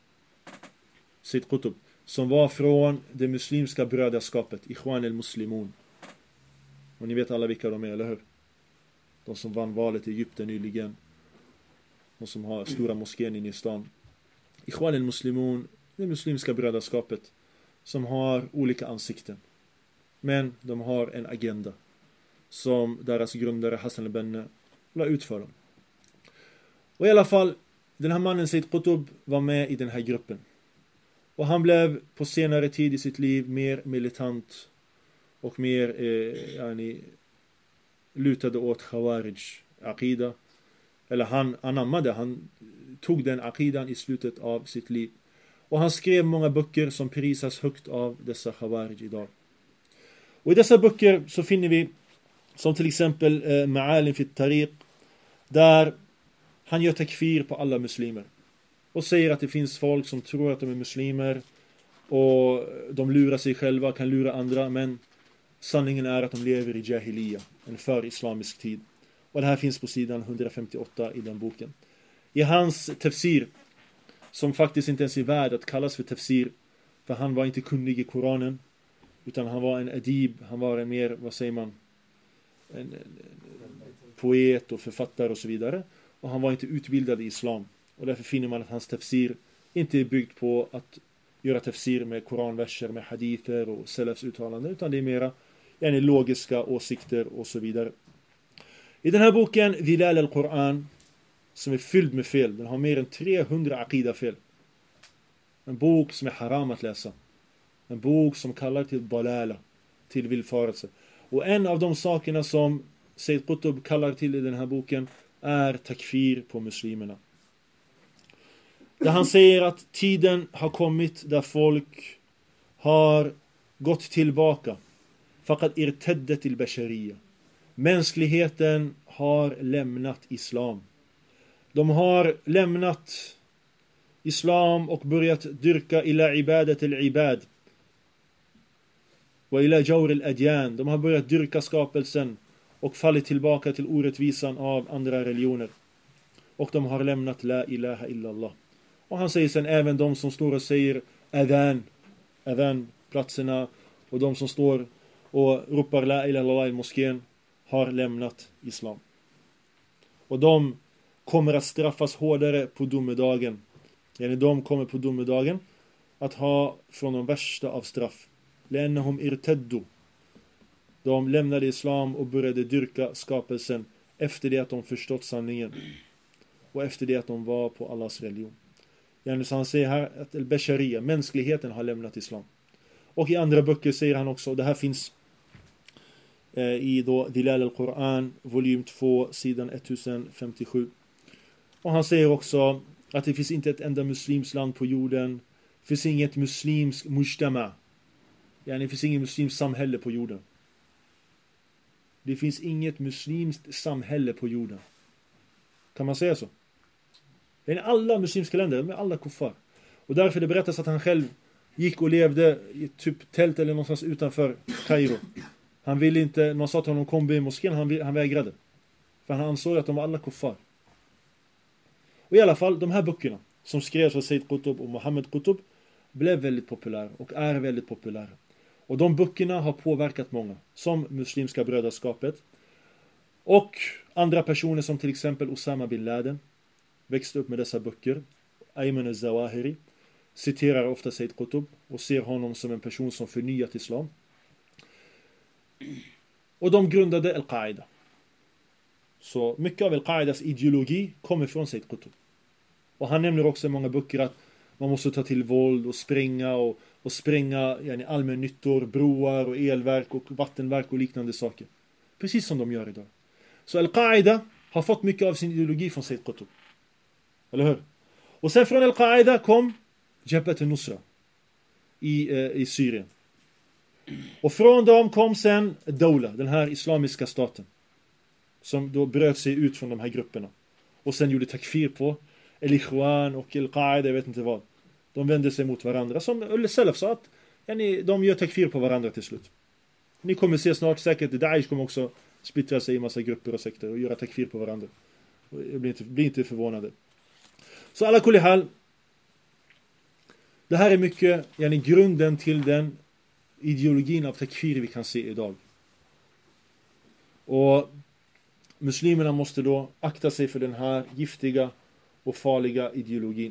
Sayyid Qutb, som var från det muslimska brödraskapet, Ikhwan al-Muslimun. Och ni vet alla vilka de är, eller hur? De som vann valet i Egypten nyligen. De som har stora moskén inne i stan. Ikhwan al-Muslimun, det muslimska brödraskapet, som har olika ansikten. Men de har en agenda som deras grundare Hassan al-Banna la ut för dem. Och i alla fall, den här mannen Sayyid Qutb var med i den här gruppen. Och han blev på senare tid i sitt liv mer militant och mer eh, yani, lutade åt khawarij aqida. Eller han anammade, han tog den aqidan i slutet av sitt liv. Och han skrev många böcker som prisas högt av dessa khawarij idag. Och i dessa böcker så finner vi som till exempel eh, Ma'alim fi Tariq, där han gör takfir på alla muslimer. Och säger att det finns folk som tror att de är muslimer och de lurar sig själva, kan lura andra, men sanningen är att de lever i jahiliya, en för-islamisk tid. Och det här finns på sidan hundrafemtioåtta i den boken. I hans tafsir, som faktiskt inte ens är värd att kallas för tafsir, för han var inte kunnig i Koranen, utan han var en adib, han var en mer, vad säger man, en, en, en poet och författare och så vidare. Och han var inte utbildad i islam. Och därför finner man att hans tafsir inte är byggt på att göra tafsir med koranverser, med hadither och salafs uttalanden, utan det är mera yani, logiska åsikter och så vidare. I den här boken, Dhilal al-Quran, som är fylld med fel, den har mer än trehundra aqida-fel. En bok som är haram att läsa. En bok som kallar till dalala, till villfarelse. Och en av de sakerna som Sayyid Qutb kallar till i den här boken är takfir på muslimerna. Där han säger att tiden har kommit där folk har gått tillbaka. Faqad irtaddat till bashariya. Mänskligheten har lämnat islam. De har lämnat islam och börjat dyrka ila ibadat al-ibad. Och ila jawr al-adyan. De har börjat dyrka skapelsen och fallit tillbaka till orättvisan av andra religioner. Och de har lämnat la ilaha illallah. Och han säger sen även de som står och säger adhan, adhan platserna och de som står och ropar la ilaha illallah i moskén har lämnat islam. Och de kommer att straffas hårdare på domedagen. Yani de kommer på domedagen att ha från de värsta av straff. Lennahum irtaddu. De lämnade islam och började dyrka skapelsen efter det att de förstått sanningen. Och efter det att de var på Allahs religion. Yani så han säger här att al-Bashariya, mänskligheten har lämnat islam. Och i andra böcker säger han också, och det här finns eh, i då Dilal al-Quran, volym två, sidan tusen femtiosju. Och han säger också att det finns inte ett enda muslims land på jorden. Det finns inget muslims mujtama. Yani det finns inget muslims samhälle på jorden. Det finns inget muslimskt samhälle på jorden. Kan man säga så? Det är alla muslimska länder, med alla kuffar. Och därför det berättas att han själv gick och levde i typ tält eller någonstans utanför Kairo. Han ville inte, någon sa till honom kom i moskén, han, han vägrade. För han ansåg att de var alla kuffar. Och i alla fall, de här böckerna som skrevs av Sayyid Qutb och Muhammad Qutb blev väldigt populära och är väldigt populära. Och de böckerna har påverkat många, som Muslimska brödraskapet. Och andra personer som till exempel Osama bin Laden växte upp med dessa böcker. Ayman al-Zawahiri citerar ofta Sayyid Qutb och ser honom som en person som förnyat islam. Och de grundade Al-Qaida. Så mycket av Al-Qaidas ideologi kommer från Sayyid Qutb. Och han nämner också i många böcker att man måste ta till våld och spränga och, och spränga yani, allmännyttor, broar och elverk och vattenverk och liknande saker. Precis som de gör idag. Så Al-Qaida har fått mycket av sin ideologi från Sayyid Qutb. Eller hur? Och sen från Al-Qaida kom Jabhat al-Nusra i, eh, i Syrien. Och från dem kom sen Dawla, den här islamiska staten. Som då bröt sig ut från de här grupperna. Och sen gjorde takfir på Al-Ikhwan och Al-Qaida, jag vet inte vad. De vände sig mot varandra. Som Al-Salaf sa att yani, de gör takfir på varandra till slut. Ni kommer se snart säkert att Daesh kommer också splittra sig i massa grupper och sekter och göra takfir på varandra. Jag blir inte, blir inte förvånade. Så alla kulli hal. Det här är mycket yani, grunden till den ideologin av takfir vi kan se idag. Och muslimerna måste då akta sig för den här giftiga och farliga ideologin.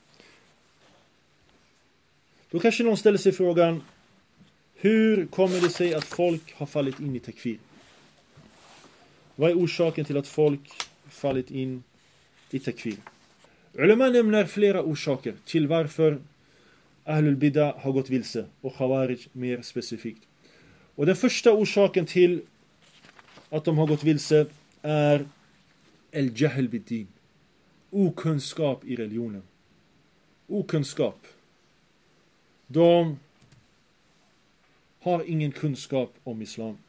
Då kanske någon ställer sig frågan, hur kommer det sig att folk har fallit in i takfir? Vad är orsaken till att folk fallit in i takfir? Ulema nämner flera orsaker till varför Ahlul Bida har gått vilse och Khawarij mer specifikt. Och den första orsaken till att de har gått vilse är al-jahl bid-din. Okunskap i religionen. Okunskap. De har ingen kunskap om islam.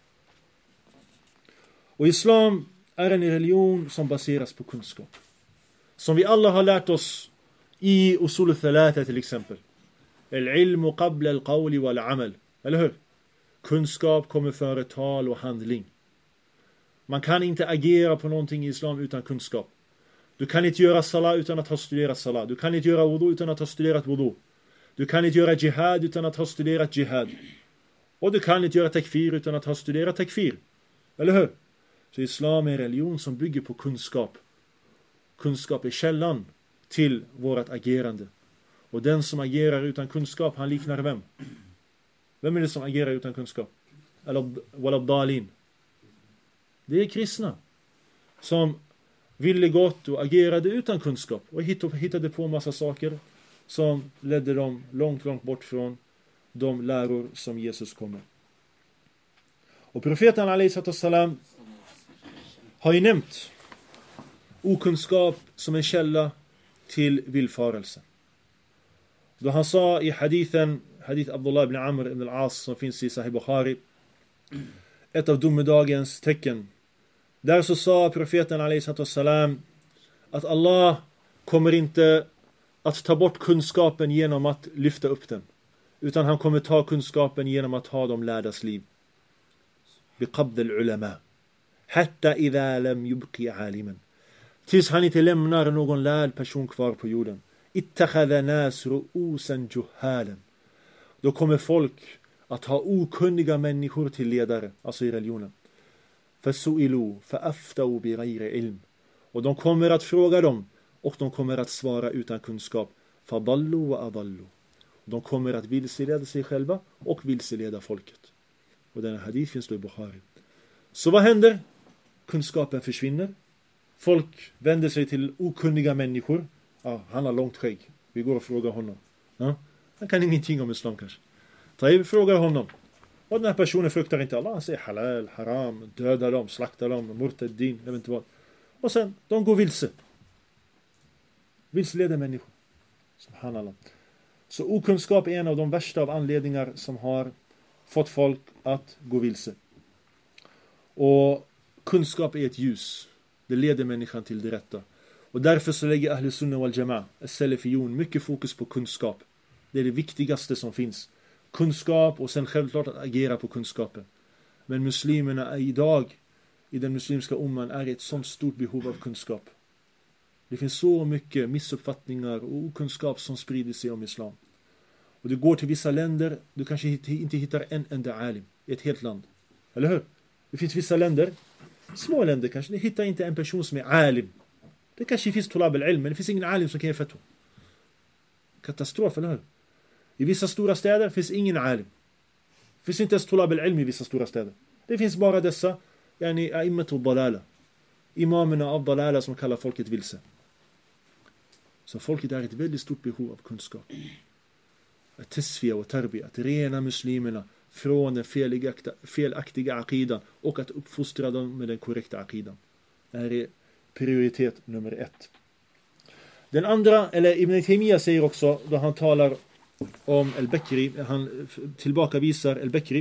Och islam är en religion som baseras på kunskap. Som vi alla har lärt oss i usul al-thalatha till exempel. Al-ilmu qabla al-qawli wal-amal. Eller hur? Kunskap kommer före tal och handling. Man kan inte agera på någonting i islam utan kunskap. Du kan inte göra salah utan att ha studerat salah. Du kan inte göra wudu utan att ha studerat wudu. Du kan inte göra jihad utan att ha studerat jihad. Och du kan inte göra takfir utan att ha studerat takfir. Eller hur? Så islam är en religion som bygger på kunskap. Kunskap är källan till vårt agerande. Och den som agerar utan kunskap, han liknar vem? Vem är det som agerar utan kunskap? Eller walad-dalin. Det är kristna som ville gott och agerade utan kunskap och hittade på en massa saker som ledde dem långt, långt bort från de läror som Jesus kom med. Och profeten alayhi salam har ju nämnt okunskap som en källa till villfarelse. Då han sa i hadithen, hadith Abdullah ibn Amr ibn al-As som finns i Sahih Bukhari, ett av domedagens tecken. Där så sa profeten alayhi salam att Allah kommer inte att ta bort kunskapen genom att lyfta upp den. Utan han kommer ta kunskapen genom att ha de lärdas liv. Biqabd al-ulama. Hatta idha lam yubqi aliman. Tills han inte lämnar någon lärd person kvar på jorden. ittakhadha nas ru'usan juhalen. Då kommer folk att ha okunniga människor till ledare, alltså i religionen. Fasu'ilu fa'aftau bi ghayri ilm. Och de kommer att fråga dem och de kommer att svara utan kunskap. Fadallu wa adallu. De kommer att vilseleda sig själva och vilseleda folket. Och denna hadith finns då i Bukhari. Så vad händer? Kunskapen försvinner. Folk vänder sig till okunniga människor. Ja, han har långt skägg. Vi går och frågar honom. Ja, han kan ingenting om islam kanske. Taib frågar honom. Och den här personen fruktar inte Allah. Han säger halal, haram, döda dem, slakta dem, murtaddin, jag vet inte vad. Och sen, de går vilse. Vilseleder människor. Subhanallah. Så okunskap är en av de värsta av anledningar som har fått folk att gå vilse. Och kunskap är ett ljus. Det leder människan till det rätta. Och därför så lägger Ahl Sunnah wal Jama'a, as-Salafiyun, mycket fokus på kunskap. Det är det viktigaste som finns. Kunskap och sen självklart att agera på kunskapen. Men muslimerna är idag, i den muslimska umman, är ett sånt stort behov av kunskap. Det finns så mycket missuppfattningar och okunskap som sprider sig om islam. Och du går till vissa länder, du kanske inte hittar en enda alim i ett helt land. Eller hur? Det finns vissa länder, små länder kanske, du hittar inte en person som är alim. Det kanske finns tulab al-ilm, men det finns ingen alim som kan ge fatwa. Katastrof, eller hur? I vissa stora städer finns ingen alim. Det finns inte ens tulab al-ilm i vissa stora städer. Det finns bara dessa, yani a'immatu dalala. Imamerna av dalala som kallar folket vilse. Så folket är ett väldigt stort behov av kunskap. Att tasfiya och tarbiya, att rena muslimerna från den felaktiga, felaktiga aqidan och att uppfostra dem med den korrekta aqidan. Det här är prioritet nummer ett. Den andra, eller Ibn Taymiyyah säger också, då han talar om al-Bakri, han tillbakavisar al-Bakri.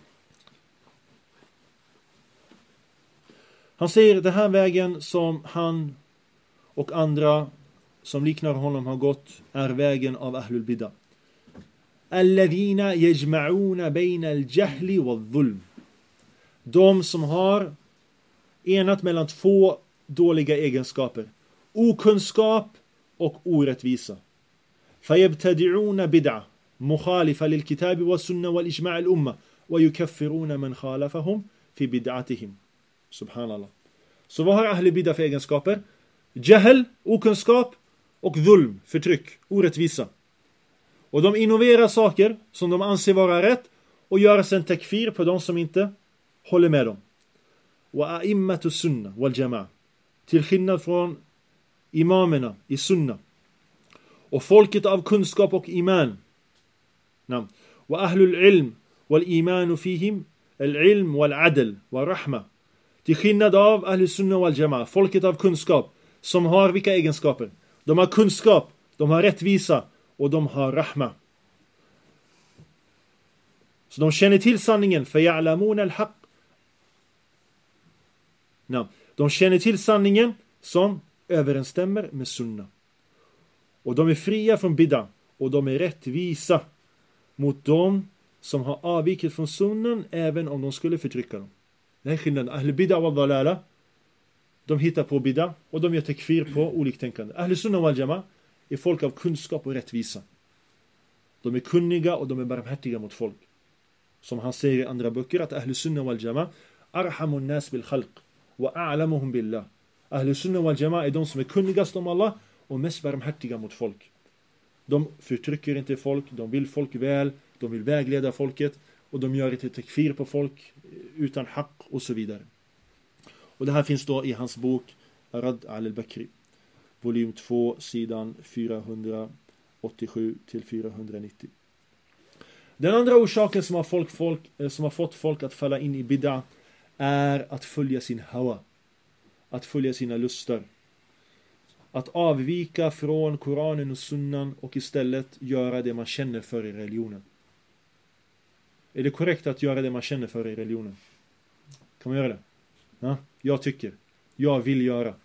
Han säger den här vägen som han och andra som liknar honom har gått är vägen av Ahlul Bidah. Alladhina yajma'una bayna al-jahli wal-dhulm. De som har enat mellan två dåliga egenskaper. Okunskap och orättvisa. Fayabtadi'una bid'a mukhalifa lil-kitab wa-sunnah wal-ijma' al-umma wa yukaffiruna man khalafahum fi bid'atihim. Subhanallah. Så vad har Ahl Bidah för egenskaper? Jahl, okunskap, och dhulm, förtryck, orättvisa. Och de innoverar saker som de anser vara rätt och gör sen takfir på de som inte håller med dem. Wa a'immatu sunnah wal jama'a. Till skillnad från imamerna i sunnah. Och folket av kunskap och iman. Nam. Wa ahlul ilm wal imanu fihim al-ilm wal adl wal rahma. Till skillnad av Ahl Sunnah wal Jama'a, folket av kunskap, som har vilka egenskaper? De har kunskap, de har rättvisa och de har rahma. Så de känner till sanningen, فَيَعْلَمُونَ الْحَقِّ. Nej, de känner till sanningen som överensstämmer med sunnah. Och de är fria från bid'a och de är rättvisa mot dem som har avvikit från sunnan, även om de skulle förtrycka dem. Det här är skillnaden. Ahl Bidah wa dalala, de hittar på bid'a och de gör takfir på oliktänkande. Ahl Sunnah wal Jama'a är folk av kunskap och rättvisa. De är kunniga och de är barmhärtiga mot folk. Som han säger i andra böcker, att Ahl Sunnah wal Jama'a arhamun nas bil khalq wa a'lamuhum billah. Ahl Sunnah wal Jama'a är de som är kunnigast om Allah och mest barmhärtiga mot folk. De förtrycker inte folk, de vill folk väl, de vill vägleda folket och de gör inte takfir på folk utan haq och så vidare. Och det här finns då i hans bok Rad al-Bakri, volym två, sidan fyrahundraåttiosju till fyrahundranittio. Den andra orsaken som har, folk, folk, som har fått folk att falla in i bid'a är att följa sin hawa, att följa sina lustar, att avvika från Koranen och sunnan och istället göra det man känner för i religionen. Är det korrekt att göra det man känner för i religionen? Kan man göra det? Ja, jag tycker. Jag vill göra.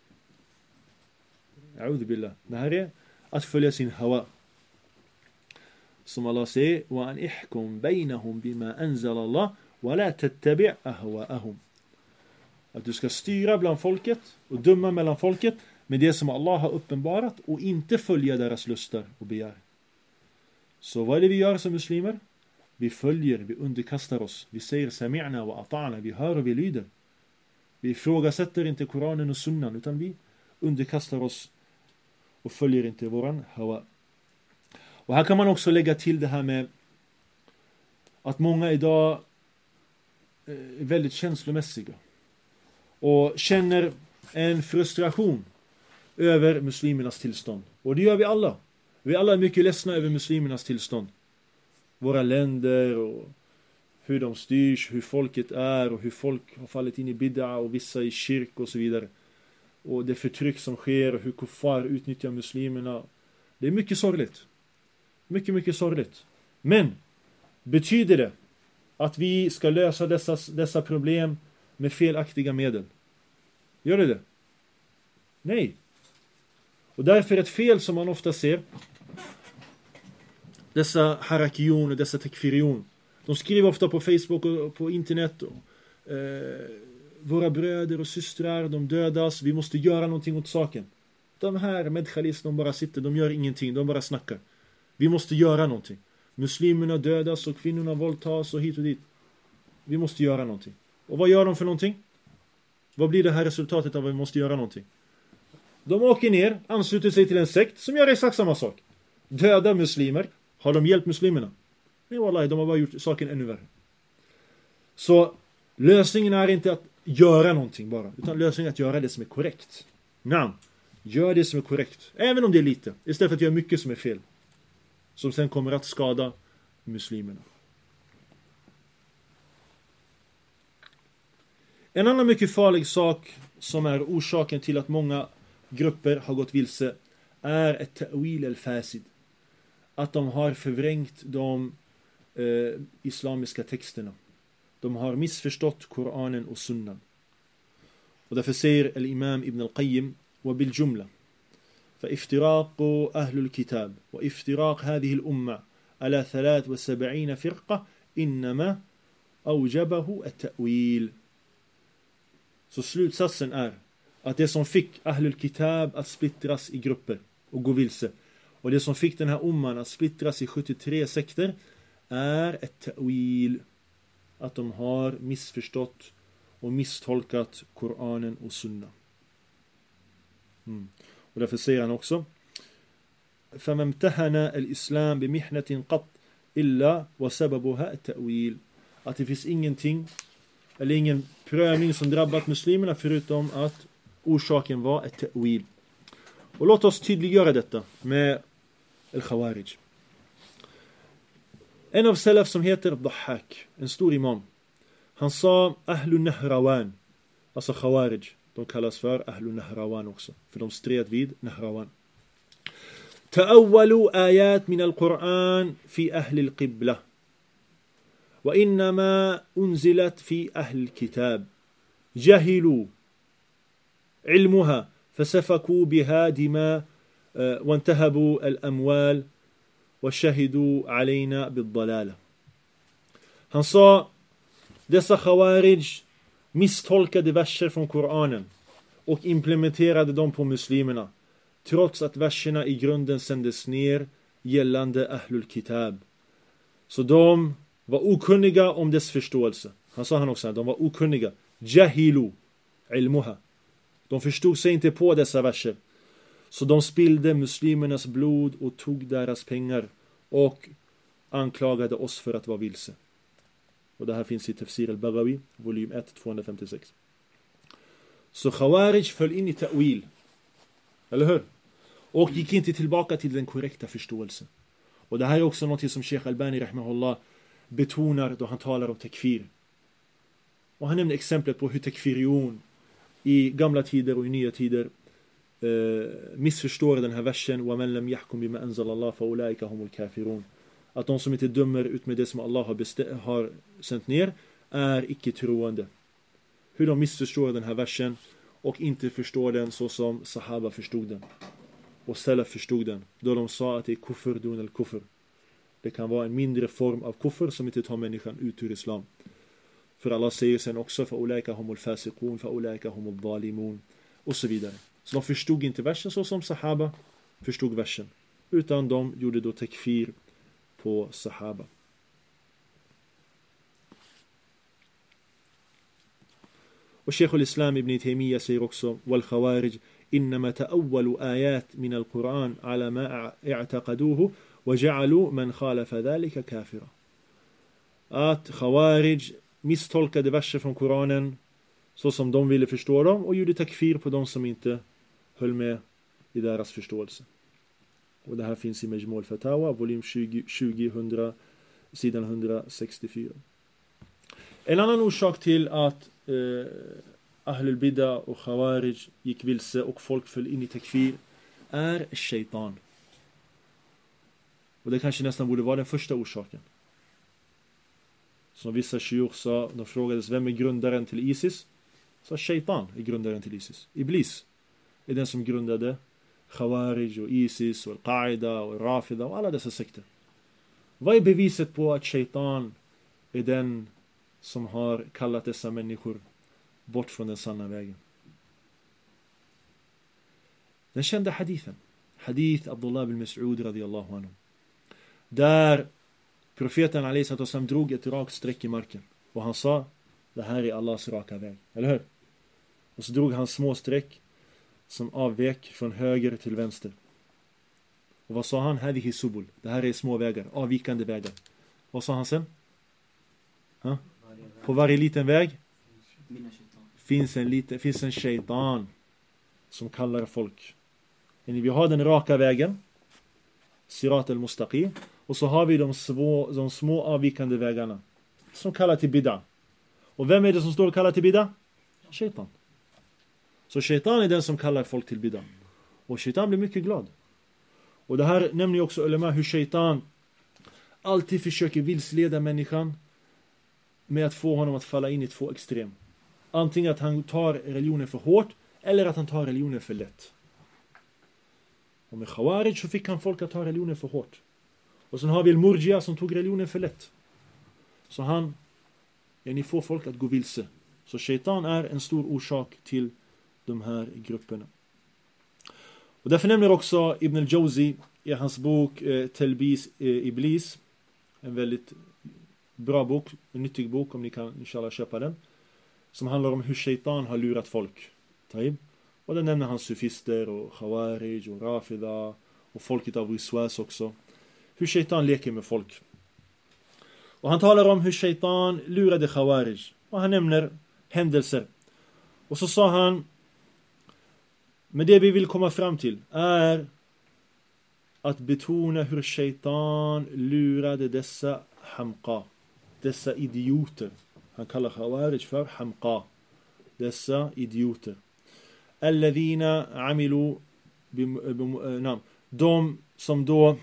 A'udhu billah. Det här är att följa sin hawa. Som Allah säger, wa an ihkum bainahum bima anzala Allah wa la tattabi' ahwa'ahum. Att du ska styra bland folket och döma mellan folket, med det som Allah har uppenbarat och inte följa deras lustar och begär. Så vad är det vi gör som muslimer? Vi följer, vi underkastar oss. Vi säger sami'na wa ata'na, vi hör och vi lyder. Vi ifrågasätter inte Koranen och sunnan, utan vi underkastar oss och följer inte våran hawa. Och här kan man också lägga till det här med att många idag är väldigt känslomässiga och känner en frustration över muslimernas tillstånd. Och det gör vi alla. Vi alla är mycket ledsna över muslimernas tillstånd. Våra länder och hur de styrs, hur folket är och hur folk har fallit in i bid'a och vissa i kyrk och så vidare. Och det förtryck som sker och hur kuffar utnyttjar muslimerna. Det är mycket sorgligt. Mycket, mycket sorgligt. Men betyder det att vi ska lösa dessa, dessa problem med felaktiga medel? Gör det det? Nej. Och därför ett fel som man ofta ser, dessa harakion och dessa tekfirion, de skriver ofta på Facebook och på internet och, eh, våra bröder och systrar, de dödas, vi måste göra någonting åt saken. De här medkhalis, de bara sitter, de gör ingenting, de bara snackar. Vi måste göra någonting. Muslimerna dödas och kvinnorna våldtas och hit och dit. Vi måste göra någonting. Och vad gör de för någonting? Vad blir det här resultatet av att vi måste göra någonting? De åker ner, ansluter sig till en sekt som gör exakt samma sak. Döda muslimer. Har de hjälpt muslimerna? Nej, wallahi, de har bara gjort saken ännu värre. Så lösningen är inte att göra någonting bara, utan lösningen är att göra det som är korrekt. Nej, gör det som är korrekt. Även om det är lite. Istället för att göra mycket som är fel. Som sen kommer att skada muslimerna. En annan mycket farlig sak som är orsaken till att många grupper har gått vilse är ett ta'wil al-fasid. Att de har förvrängt de eh, islamiska texterna. De har missförstått Koranen och sunnan. Och därför säger al-imam Ibn al-Qayyim وبالجملة فافتراق أهل الكتاب وافتراق هذه الأمة على ثلاث وسبعين فرقة إنما أوجبه التأويل. Så slutsatsen är att det som fick Ahlul Kitab att splittras i grupper och gå vilse, och det som fick den här umman att splittras i sjuttiotre sekter, är ett ta'wil. Att de har missförstått och misstolkat Koranen och sunna. Mm. Och därför säger han också: فَمَمْتَهَنَا الْإِسْلَامِ بِمِحْنَةٍ قَطْ إِلَّا وَسَبَبُهَا التَّأْوِيل. Att det finns ingenting eller ingen prövning som drabbat muslimerna förutom att orsaken var ett ta'wil. Och låt oss tydliggöra detta med al-Khawarij. En av salaf som heter Dhahhak, en stor imam, han sa Ahlun Nahrawan, alltså Khawarij. De kallas för Ahlun Nahrawan också, för de stred vid Nahrawan. تأولوا آيات من القرآن في أهل القبلة وإنما أنزلت في أهل الكتاب جهلوا علمها فسفكوا بها دماء وانتهبوا الأموال وشهدوا علينا بالضلالة. Han sa, dessa Khawarij misstolkade verser från Koranen och implementerade dem på muslimerna, trots att verserna i grunden sändes ner gällande Ahlul Kitab. Så de var okunniga om dess förståelse. Han sa han också, de var okunniga. Jahilu ilmuha. De förstod sig inte på dessa verser. Så de spillde muslimernas blod och tog deras pengar och anklagade oss för att vara vilse. Och det här finns i Tafsir al-Baghawi, volym ett, tvåhundrafemtiosex. Så Khawarij föll in i ta'wil. Eller hur? Och gick inte tillbaka till den korrekta förståelsen. Och det här är också något som Sheikh Albani rahimahullah betonar då han talar om takfir. Och han nämner exemplet på hur takfirion i gamla tider och i nya tider eh, missförstår den här versen وَمَنْ لَمْ يَحْكُمْ بِمَا أَنزَلَ اللَّهُ فَأُولَٰئِكَ هُمُ الْكَافِرُونَ. Att de som inte dömer ut med det som Allah har, bestä- har sänt ner är icke troende. Hur de missförstår den här versen och inte förstår den så som Sahaba förstod den. Och Salaf förstod den. Då de sa att det är kufr dun al kufr. Det kan vara en mindre form av kufr som inte tar människan ut ur islam. För Allah säger sen också فَأُولَٰئِكَ هُمُ الْفَاسِقُونَ فَأُولَٰئِكَ هُمُ الظَّالِمُونَ och så vidare. Så de förstod inte versen så som sahaba förstod versen. Utan de gjorde då takfir på sahaba. Och Sheikh al-Islam ibn Taymiyyah säger också wal khawarij innama ta'awwalu ayat min al-Quran ala ma i'taqaduhu wa ja'alu man khalafa dhalika kafira. Att khawarij misstolkade verser från Koranen så som de ville förstå dem och gjorde takfir på de som inte höll med i deras förståelse. Och det här finns i Majmu' al-Fatawa, volym tjugo, tjugo hundra, sidan etthundrasextiofyra. En annan orsak till att eh, Ahlul Bidda och Khawarij gick vilse och folk föll in i takfir är shaitan. Och det kanske nästan borde vara den första orsaken. Som vissa shiur sa, de frågades vem är grundaren till ISIS? Så shaitan är grundaren till ISIS. Iblis är den som grundade Khawarij och ISIS och Al-Qaida och Rafida och alla dessa sekter. Vad är beviset på att shaitan är den som har kallat dessa människor bort från den sanna vägen? Den kända hadithen. Hadith Abdullah bin Mas'ud radiyallahu anhu. Där profeten alayhi salatu wasallam drog ett rakt streck i marken. Och han sa, det här är Allahs raka väg. Eller hur? Och så drog han små streck som avvek från höger till vänster. Och vad sa han? Hadihi subul. Det här är små vägar, avvikande vägar. Vad sa han sen? Ha? På varje liten väg finns en liten finns en shaitan som kallar folk. Vi har den raka vägen, Sirat al-Mustaqim, och så har vi de, små, de små avvikande vägarna som kallar till bid'a. Och vem är det som står och kallar till bid'a? Shaitan. Så shaitan är den som kallar folk till bid'a. Och shaitan blir mycket glad. Och det här nämner ju också ulema hur shaitan alltid försöker vilsleda människan med att få honom att falla in i två extrem. Antingen att han tar religionen för hårt eller att han tar religionen för lätt. Och med Khawarij så fick han folk att ta religionen för hårt. Och sen har vi al-Murji'a som tog religionen för lätt. Så han, ja, ni får folk att gå vilse. Så shaitan är en stor orsak till de här grupperna. Och därför nämner också Ibn al-Jawzi i hans bok eh, Talbis eh, Iblis, en väldigt bra bok, en nyttig bok om ni kan inshallah köpa den, som handlar om hur shaitan har lurat folk. Taib. Och den nämner han sufister och Khawarij och Rafida och folket av Wiswas också. Hur shaitan leker med folk. Och han talar om hur shaitan lurade Khawarij. Och han nämner händelser. Och så sa han, men det vi vill komma fram till är att betona hur shaitan lurade dessa hamqa, dessa idioter. Han kallar Khawarij för hamqa, dessa idioter. Alladhina amilu nam, de som då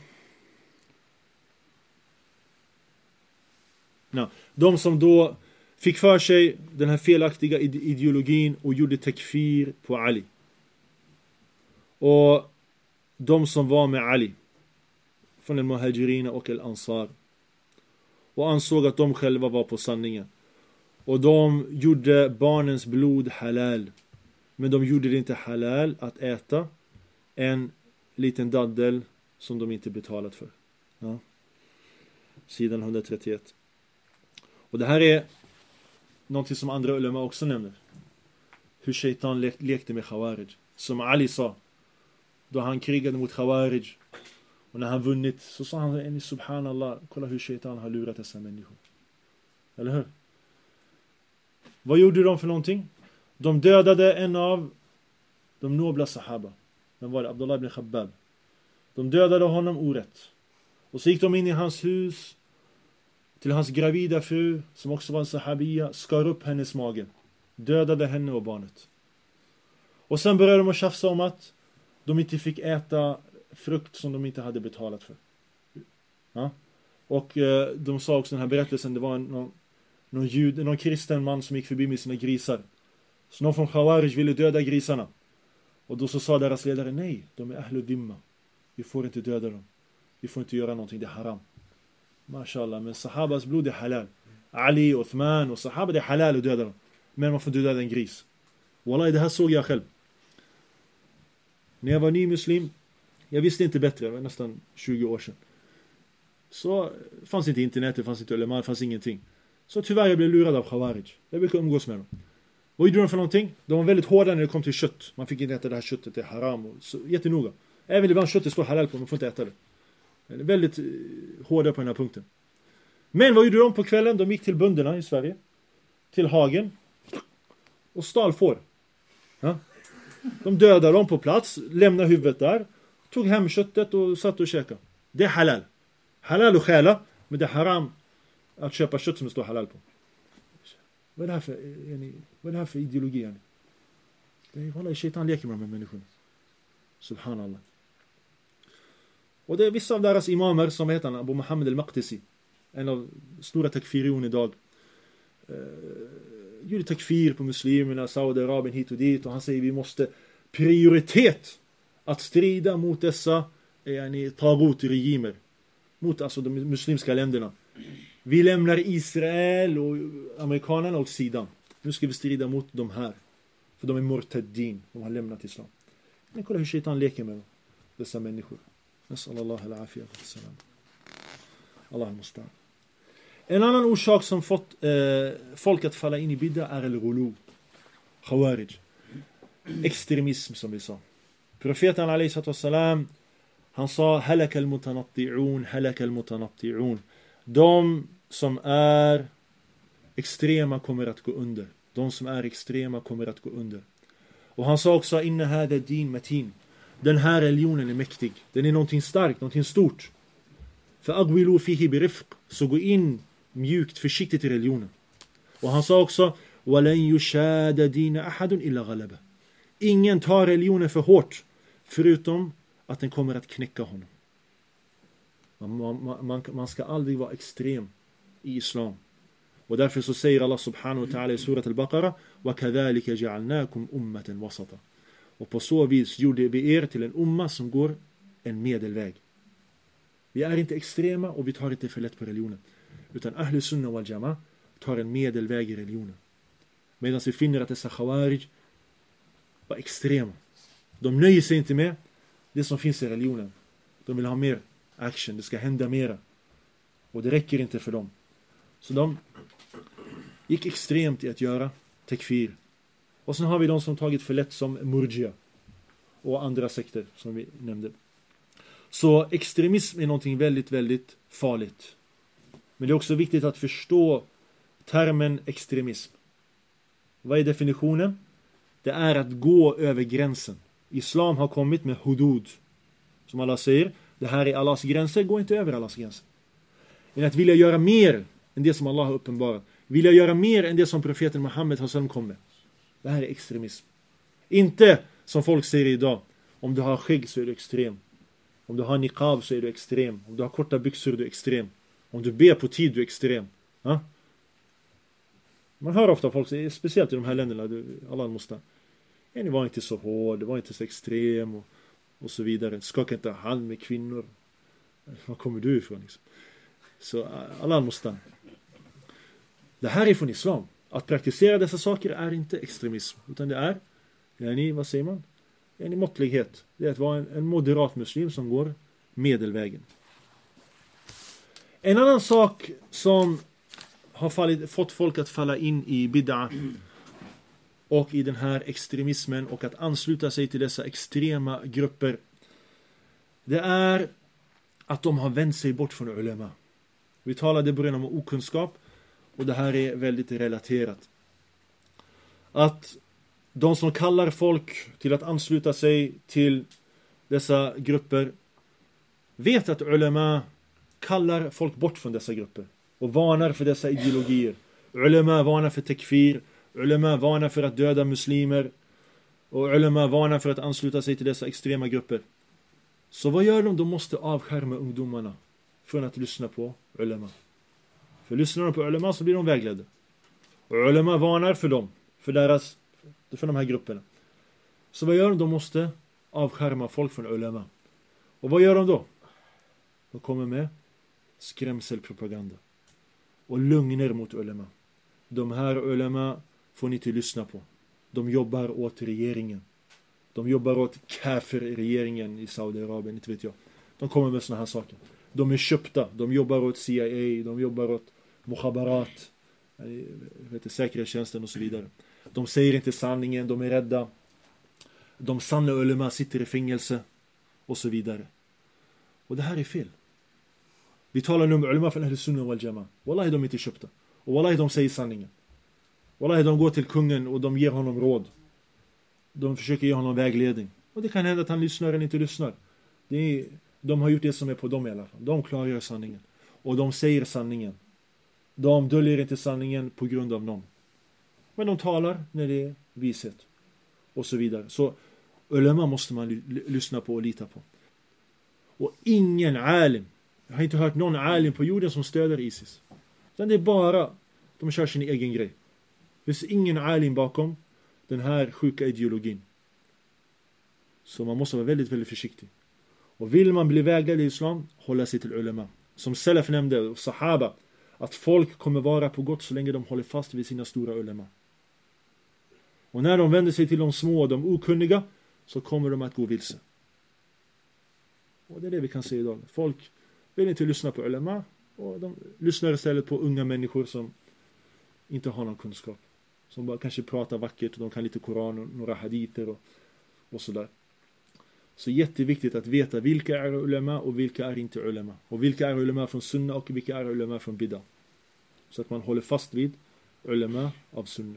na, de som då fick för sig den här felaktiga ideologin och gjorde takfir på Ali. Och de som var med Ali från el muhajirina och el ansar och ansåg att de själva var på sanningen. Och de gjorde barnens blod halal. Men de gjorde det inte halal att äta en liten daddel som de inte betalat för. Ja. Sidan etthundratrettioett. Och det här är någonting som andra ulema också nämner. Hur shaitan le- lekte med Khawarij. Som Ali sa, då han krigade mot Khawarij. Och när han vunnit så sa han, subhanallah, kolla hur shaitan har lurat dessa människor. Eller hur? Vad gjorde de för någonting? De dödade en av de nobla sahaba. Men var det? Abdullah ibn Khabbab. De dödade honom orätt. Och så gick de in i hans hus till hans gravida fru, som också var en sahabia, skar upp hennes mage. Dödade henne och barnet. Och sen började de att tjafsa om att de inte fick äta frukt som de inte hade betalat för. Ja? Och eh, de sa också den här berättelsen, det var en, någon, någon, jud, någon kristen man som gick förbi med sina grisar. Så någon från Khawarij ville döda grisarna. Och då så sa deras ledare, nej, de är ahlud dimma. Vi får inte döda dem. Vi får inte göra någonting, det är haram. Mashallah, men sahabas blod är halal. Ali, Uthman och sahaba, det är halal att döda dem. Men man får döda en gris. Wallahi, det här såg jag själv. När jag var ny muslim, jag visste inte bättre, det var nästan tjugo år sedan. Så fanns inte internet, det fanns inte ulema, det fanns ingenting. Så tyvärr jag blev lurad av Khawarij. Jag brukar umgås med dem. Vad gjorde de för någonting? De var väldigt hårda när det kom till kött. Man fick inte äta det här köttet, det är haram. Och så, jättenoga. Även ibland köttet står halal på, man får inte äta det. De är väldigt eh, hårda på den här punkten. Men vad gjorde de på kvällen? De gick till bönderna i Sverige. Till hagen. Och stal får. Ja? De dödade dem på plats. Lämnade huvudet där. Tog hem köttet och satt och käkade. Det är halal. Halal och stjäla. Men det är haram att köpa kött som det står halal på. Vad är det här för, vad är det här för ideologi? Det är alla shaitan leker med de här människorna. Subhanallah. Och det är vissa av deras imamer som heter han, Abu Muhammad al-Maqdisi. En av stora takfirion idag. Uh, gjorde takfir på muslimerna, Saudiarabien hit och dit. Och han säger vi måste prioritet att strida mot dessa yani, tagut-regimer. Mot alltså de muslimska länderna. Vi lämnar Israel och amerikanerna åt sidan. Nu ska vi strida mot de här. För de är murtaddin. De har lämnat islam. Men kolla hur shaitan leker med dem. Dessa människor. Nasallallahu al-afiyat wassalam. Allah al-mustan. En annan orsak som fått eh, folk att falla in i bidda är al-ghulu. Khawarij. Extremism som vi sa. Profeten alayhi wassalam, han sa halaka al-mutanatti'un, halaka al-mutanatti'un. De som är extrema kommer att gå under. De som är extrema kommer att gå under. Och han sa också inna hada din matin. Den här religionen är mäktig. Den är någonting starkt, någonting stort. För agwilu fihi birifq. Så gå in mjukt, försiktigt i religionen. Och han sa också walan yushada dina ahadun illa ghalaba. Ingen tar religionen för hårt förutom att den kommer att knäcka honom. Man, man, man, man ska aldrig vara extrem i islam. Och därför så säger Allah subhanahu wa ta'ala i surat al-Baqarah وَكَذَلِكَ جَعَلْنَاكُمْ أُمَّةً وَسَطًا. Och på så vis gjorde vi er till en umma som går en medelväg. Vi är inte extrema och vi tar inte för lätt på religionen. Utan Ahlu Sunna wal Jama tar en medelväg i religionen. Medan vi finner att dessa Khawarij var extrema. De nöjer sig inte med det som finns i religionen. De vill ha mer action, det ska hända mera. Och det räcker inte för dem. Så de gick extremt i att göra takfir. Och sen har vi de som tagit för lätt som murjia och andra sekter som vi nämnde. Så extremism är någonting väldigt, väldigt farligt. Men det är också viktigt att förstå termen extremism. Vad är definitionen? Det är att gå över gränsen. Islam har kommit med hudud. Som Allah säger, det här är Allahs gränser, gå inte över Allahs gränser. Men att vilja göra mer än det som Allah har uppenbarat. Vilja göra mer än det som profeten Muhammed har kom med. Det här är extremism. Inte som folk säger idag. Om du har skägg så är du extrem. Om du har niqab så är du extrem. Om du har korta byxor är du extrem. Om du ber på tid du är extrem. Ja? Man hör ofta folk, speciellt i de här länderna, Allah måste. Ni var inte så hård, det var inte så extrem och, och så vidare. Skaka inte hand med kvinnor. Var kommer du ifrån? Liksom? Så Allah måste. Det här är från islam. Att praktisera dessa saker är inte extremism. Utan det är, yani, vad säger man? Yani måttlighet. Det är att vara en, en moderat muslim som går medelvägen. En annan sak som har fallit, fått folk att falla in i bid'a och i den här extremismen och att ansluta sig till dessa extrema grupper, det är att de har vänt sig bort från ulema. Vi talade i början om okunskap och det här är väldigt relaterat. Att de som kallar folk till att ansluta sig till dessa grupper vet att ulema kallar folk bort från dessa grupper och varnar för dessa ideologier. Ulema varnar för takfir, ulema varnar för att döda muslimer och ulema varnar för att ansluta sig till dessa extrema grupper. Så vad gör de? De måste avskärma ungdomarna från att lyssna på ulema. För lyssnar de på ulema så blir de vägledda. Och ulema varnar för dem, för deras, för de här grupperna. Så vad gör de? De måste avskärma folk från ulema. Och vad gör de då? De kommer med skrämselpropaganda och lögner mot ulema. De här ulema får ni inte lyssna på. De jobbar åt regeringen. De jobbar åt kafir-regeringen i Saudiarabien, inte vet jag. De kommer med såna här saker. De är köpta, de jobbar åt C I A, de jobbar åt Mukhabarat, jag vet inte, säkerhetstjänsten och så vidare. De säger inte sanningen, de är rädda. De sanna ulema sitter i fängelse och så vidare. Och det här är fel. Vi talar nu om ulema från Ahl Sunnah wal Jamaah. Wallahi, de är inte köpta. Och wallahi, de säger sanningen. Wallahi, de går till kungen och de ger honom råd. De försöker ge honom vägledning. Och det kan hända att han lyssnar eller inte lyssnar. Det är, de har gjort det som är på dem i alla fall. De klargör sanningen. Och de säger sanningen. De döljer inte sanningen på grund av någon. Men de talar när det är vishet. Och så vidare. Så ulema måste man l- lyssna på och lita på. Och ingen alim. Jag har inte hört någon alim på jorden som stöder ISIS. Utan det är bara, de kör sin egen grej. Det finns ingen alim bakom den här sjuka ideologin. Så man måste vara väldigt, väldigt försiktig. Och vill man bli vägledd i islam, hålla sig till ulema. Som Salaf nämnde, och sahaba, att folk kommer vara på gott så länge de håller fast vid sina stora ulema. Och när de vänder sig till de små, de okunniga, så kommer de att gå vilse. Och det är det vi kan se idag. Folk vill inte lyssna på ulema, och de lyssnar istället på unga människor som inte har någon kunskap. Som bara kanske pratar vackert och de kan lite Koran och några haditer och, och sådär. Så jätteviktigt att veta vilka är ulema och vilka är inte ulema. Och vilka är ulema från sunna och vilka är ulema från bidda. Så att man håller fast vid ulema av sunna.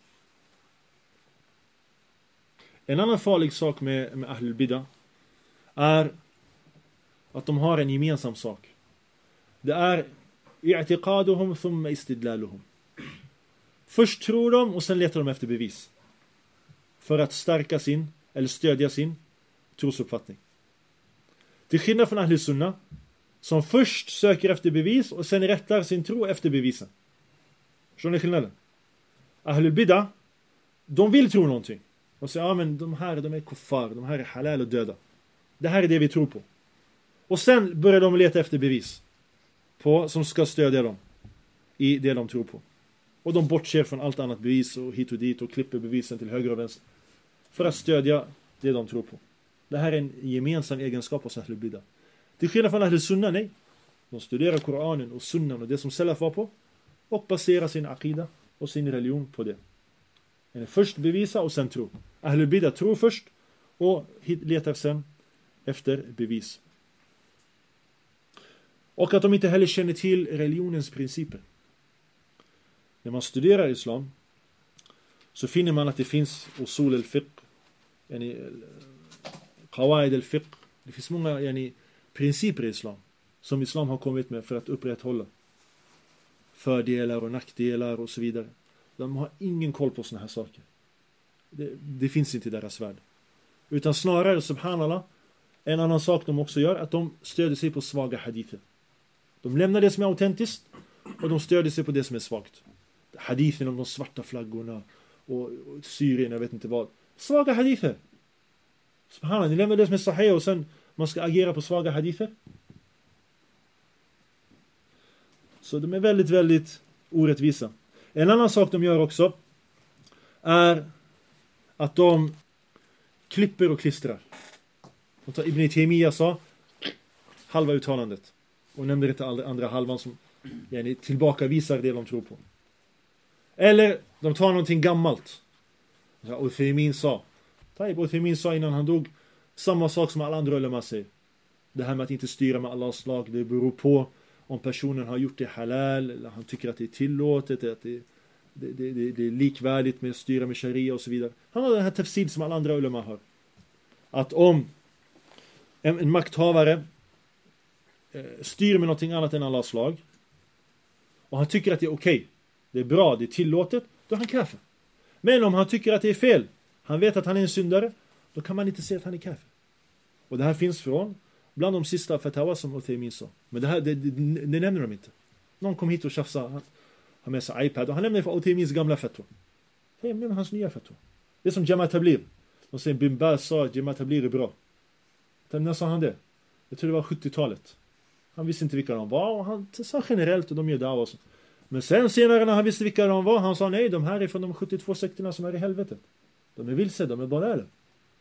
En annan farlig sak med, med Ahlul Bidda är att de har en gemensam sak. Det är i'tiqaduhum thumma istidlaluhum. Först tror de och sen letar de efter bevis. För att stärka sin eller stödja sin trosuppfattning. Till skillnad från Ahlul Sunnah som först söker efter bevis och sen rättar sin tro efter bevisen. Förstår ni skillnaden? Ahlul Bidda, de vill tro någonting. Och säger, ja men de här de är kuffar, de här är halal och döda. Det här är det vi tror på. Och sen börjar de leta efter bevis på, som ska stödja dem i det de tror på. Och de bortser från allt annat bevis och hit och dit och klipper bevisen till höger och vänster. För att stödja det de tror på. Det här är en gemensam egenskap hos Ahlul Bidda. Till skillnad från Ahlul Sunnah, nej. De studerar Koranen och Sunnan och det som Salaf var på. Och baserar sin aqida och sin religion på det. Först bevisa och sen tro. Ahlul Bidda tror först och letar sen efter bevis. Och att de inte heller känner till religionens principer. När man studerar islam så finner man att det finns usul al-fiqh, yani qawaid al-fiqh. Det finns många yani, principer i islam som islam har kommit med för att upprätthålla fördelar och nackdelar och så vidare. De har ingen koll på såna här saker. Det, det finns inte i deras värld. Utan snarare, subhanallah, en annan sak de också gör, att de stöder sig på svaga hadither. De lämnar det som är autentiskt och de stöder sig på det som är svagt. Hadithen om de svarta flaggorna och, och Syrien, jag vet inte vad. Svaga hadither. Subhanallah, ni lämnar det som är sahih och sen man ska agera på svaga hadither. Så de är väldigt, väldigt orättvisa. En annan sak de gör också är att de klipper och klistrar. Ibn Taymiyyah sa halva uttalandet och nämnde inte andra halvan som yani, tillbakavisar det de tror på. Eller de tar någonting gammalt. Uthaymin sa Uthaymin sa innan han dog samma sak som alla andra ulema säger. Det här med att inte styra med Allahs lag, det beror på om personen har gjort det halal eller han tycker att det är tillåtet, att det, det, det, det, det är likvärdigt med att styra med sharia och så vidare. Han har den här tafsir som alla andra ulema har. Att om en, en makthavare eh, styr med någonting annat än Allahs lag och han tycker att det är okej, okay, det är bra, det är tillåtet, då är han kafir. Men om han tycker att det är fel, han vet att han är en syndare, då kan man inte säga att han är kafir. Och det här finns från bland de sista fatawa som Uthaymin sa. Men det här, det, det, det nämner de inte. Någon kom hit och tjafsade, han har med sig iPad och han nämner för Uthaymins gamla fatwa. Det är hans nya fatwa. Det är som Jama Tablir. De säger Bin Baz sa att Jama Tablir är bra. När sa han det? Jag tror det var sjuttiotalet. Han visste inte vilka de var och han sa generellt och de gör dawa och så. Men sen senare när han visste vilka de var, han sa nej, de här är från de sjuttiotvå sekterna som är i helvetet. De är vilse, de är bara eller.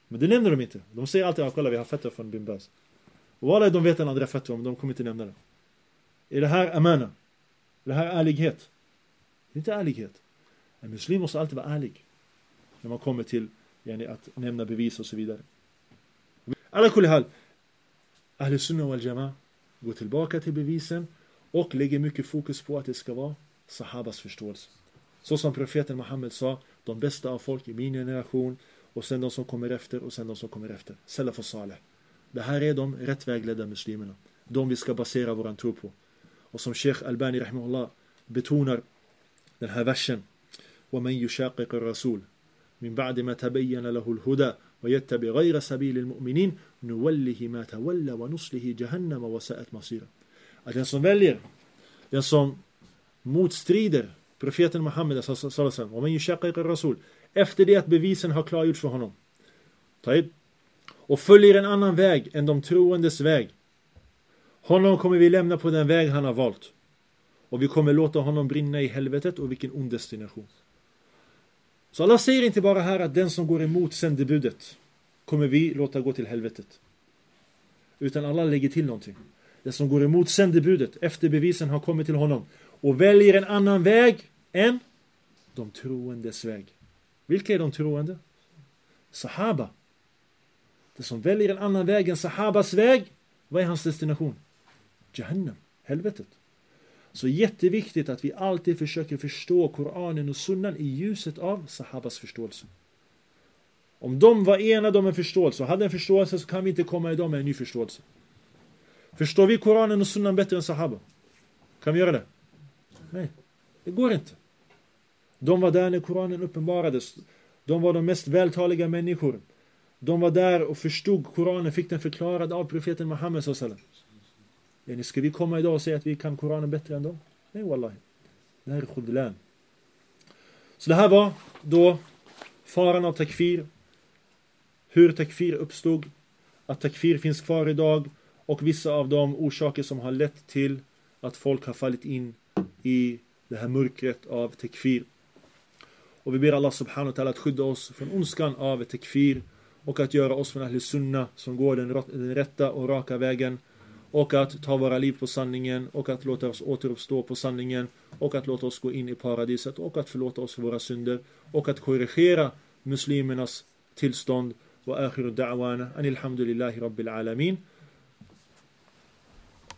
Men det nämner de inte. De säger alltid att kolla, vi har fatwa från Bin Baz. Och alla de vet en andra fatwa, men de kommer inte nämna det. Är det här amana? Är det här ärlighet? Det är inte ärlighet. En muslim måste alltid vara ärlig när man kommer till yani, att nämna bevis och så vidare. Alla kulli hal, Ahl Sunnah wal Jamaah går tillbaka till bevisen och lägger mycket fokus på att det ska vara sahabas förståelse. Så som profeten Muhammed sa, de bästa av folk i min generation, och sen de som kommer efter, och sen de som kommer efter. Salaf och salih. Det här är de rättvägledda muslimerna. De vi ska basera våran tro på. Och som Sheikh Albani rahimahullah betonar den här versen. وَمَنْ يُشَاقِقَ الرَّسُولِ مِنْ بَعْدِ مَا تَبَيَّنَ لَهُ الْهُدَى وَيَتَّبِعْ غَيْرَ سَبِيلِ الْمُؤْمِنِينَ نُوَلِّهِ مَا تَوَلَّى وَنُصْلِهِ جَهَنَّمَ وَسَاءَتْ مَصِيرًا. Att den som väljer, den som motstrider profeten Muhammed sallallahu alaihi wasallam, وَمَنْ يُشَاقِقَ الرَّسُولِ, efter det att bevisen har klargjorts för honom, och följer en annan väg än de troendes väg, honom kommer vi lämna på den väg han har valt. Och vi kommer låta honom brinna i helvetet, och vilken ond destination. Så Allah säger inte bara här att den som går emot sändebudet kommer vi låta gå till helvetet. Utan Allah lägger till någonting. Den som går emot sändebudet efter bevisen har kommit till honom och väljer en annan väg än de troendes väg. Vilka är de troende? Sahaba. Den som väljer en annan väg än sahabas väg, vad är hans destination? Jahannam, helvetet. Så jätteviktigt att vi alltid försöker förstå Koranen och Sunnan i ljuset av sahabas förståelse. Om de var enade om en förståelse och hade en förståelse, så kan vi inte komma idag med en ny förståelse. Förstår vi Koranen och Sunnan bättre än sahaba? Kan vi göra det? Nej, det går inte. De var där när Koranen uppenbarades. De var de mest vältaliga människor. De var där och förstod Koranen, fick den förklarad av profeten Muhammed sallallahu alaihi wasallam. Ska vi komma idag och säga att vi kan Koranen bättre än dem? Nej, wallahi. Det här är khudlan. Så det här var då faran av takfir. Hur takfir uppstod. Att takfir finns kvar idag. Och vissa av de orsaker som har lett till att folk har fallit in i det här mörkret av takfir. Och vi ber Allah subhanahu wa ta'ala att skydda oss från ondskan av takfir. Och att göra oss från Ahl Sunnah som går den rätta och raka vägen. Och att ta våra liv på sanningen. Och att låta oss återuppstå på sanningen. Och att låta oss gå in i paradiset. Och att förlåta oss för våra synder. Och att korrigera muslimernas tillstånd. Och akhiru da'wana anil hamdulillahi rabbil alamin.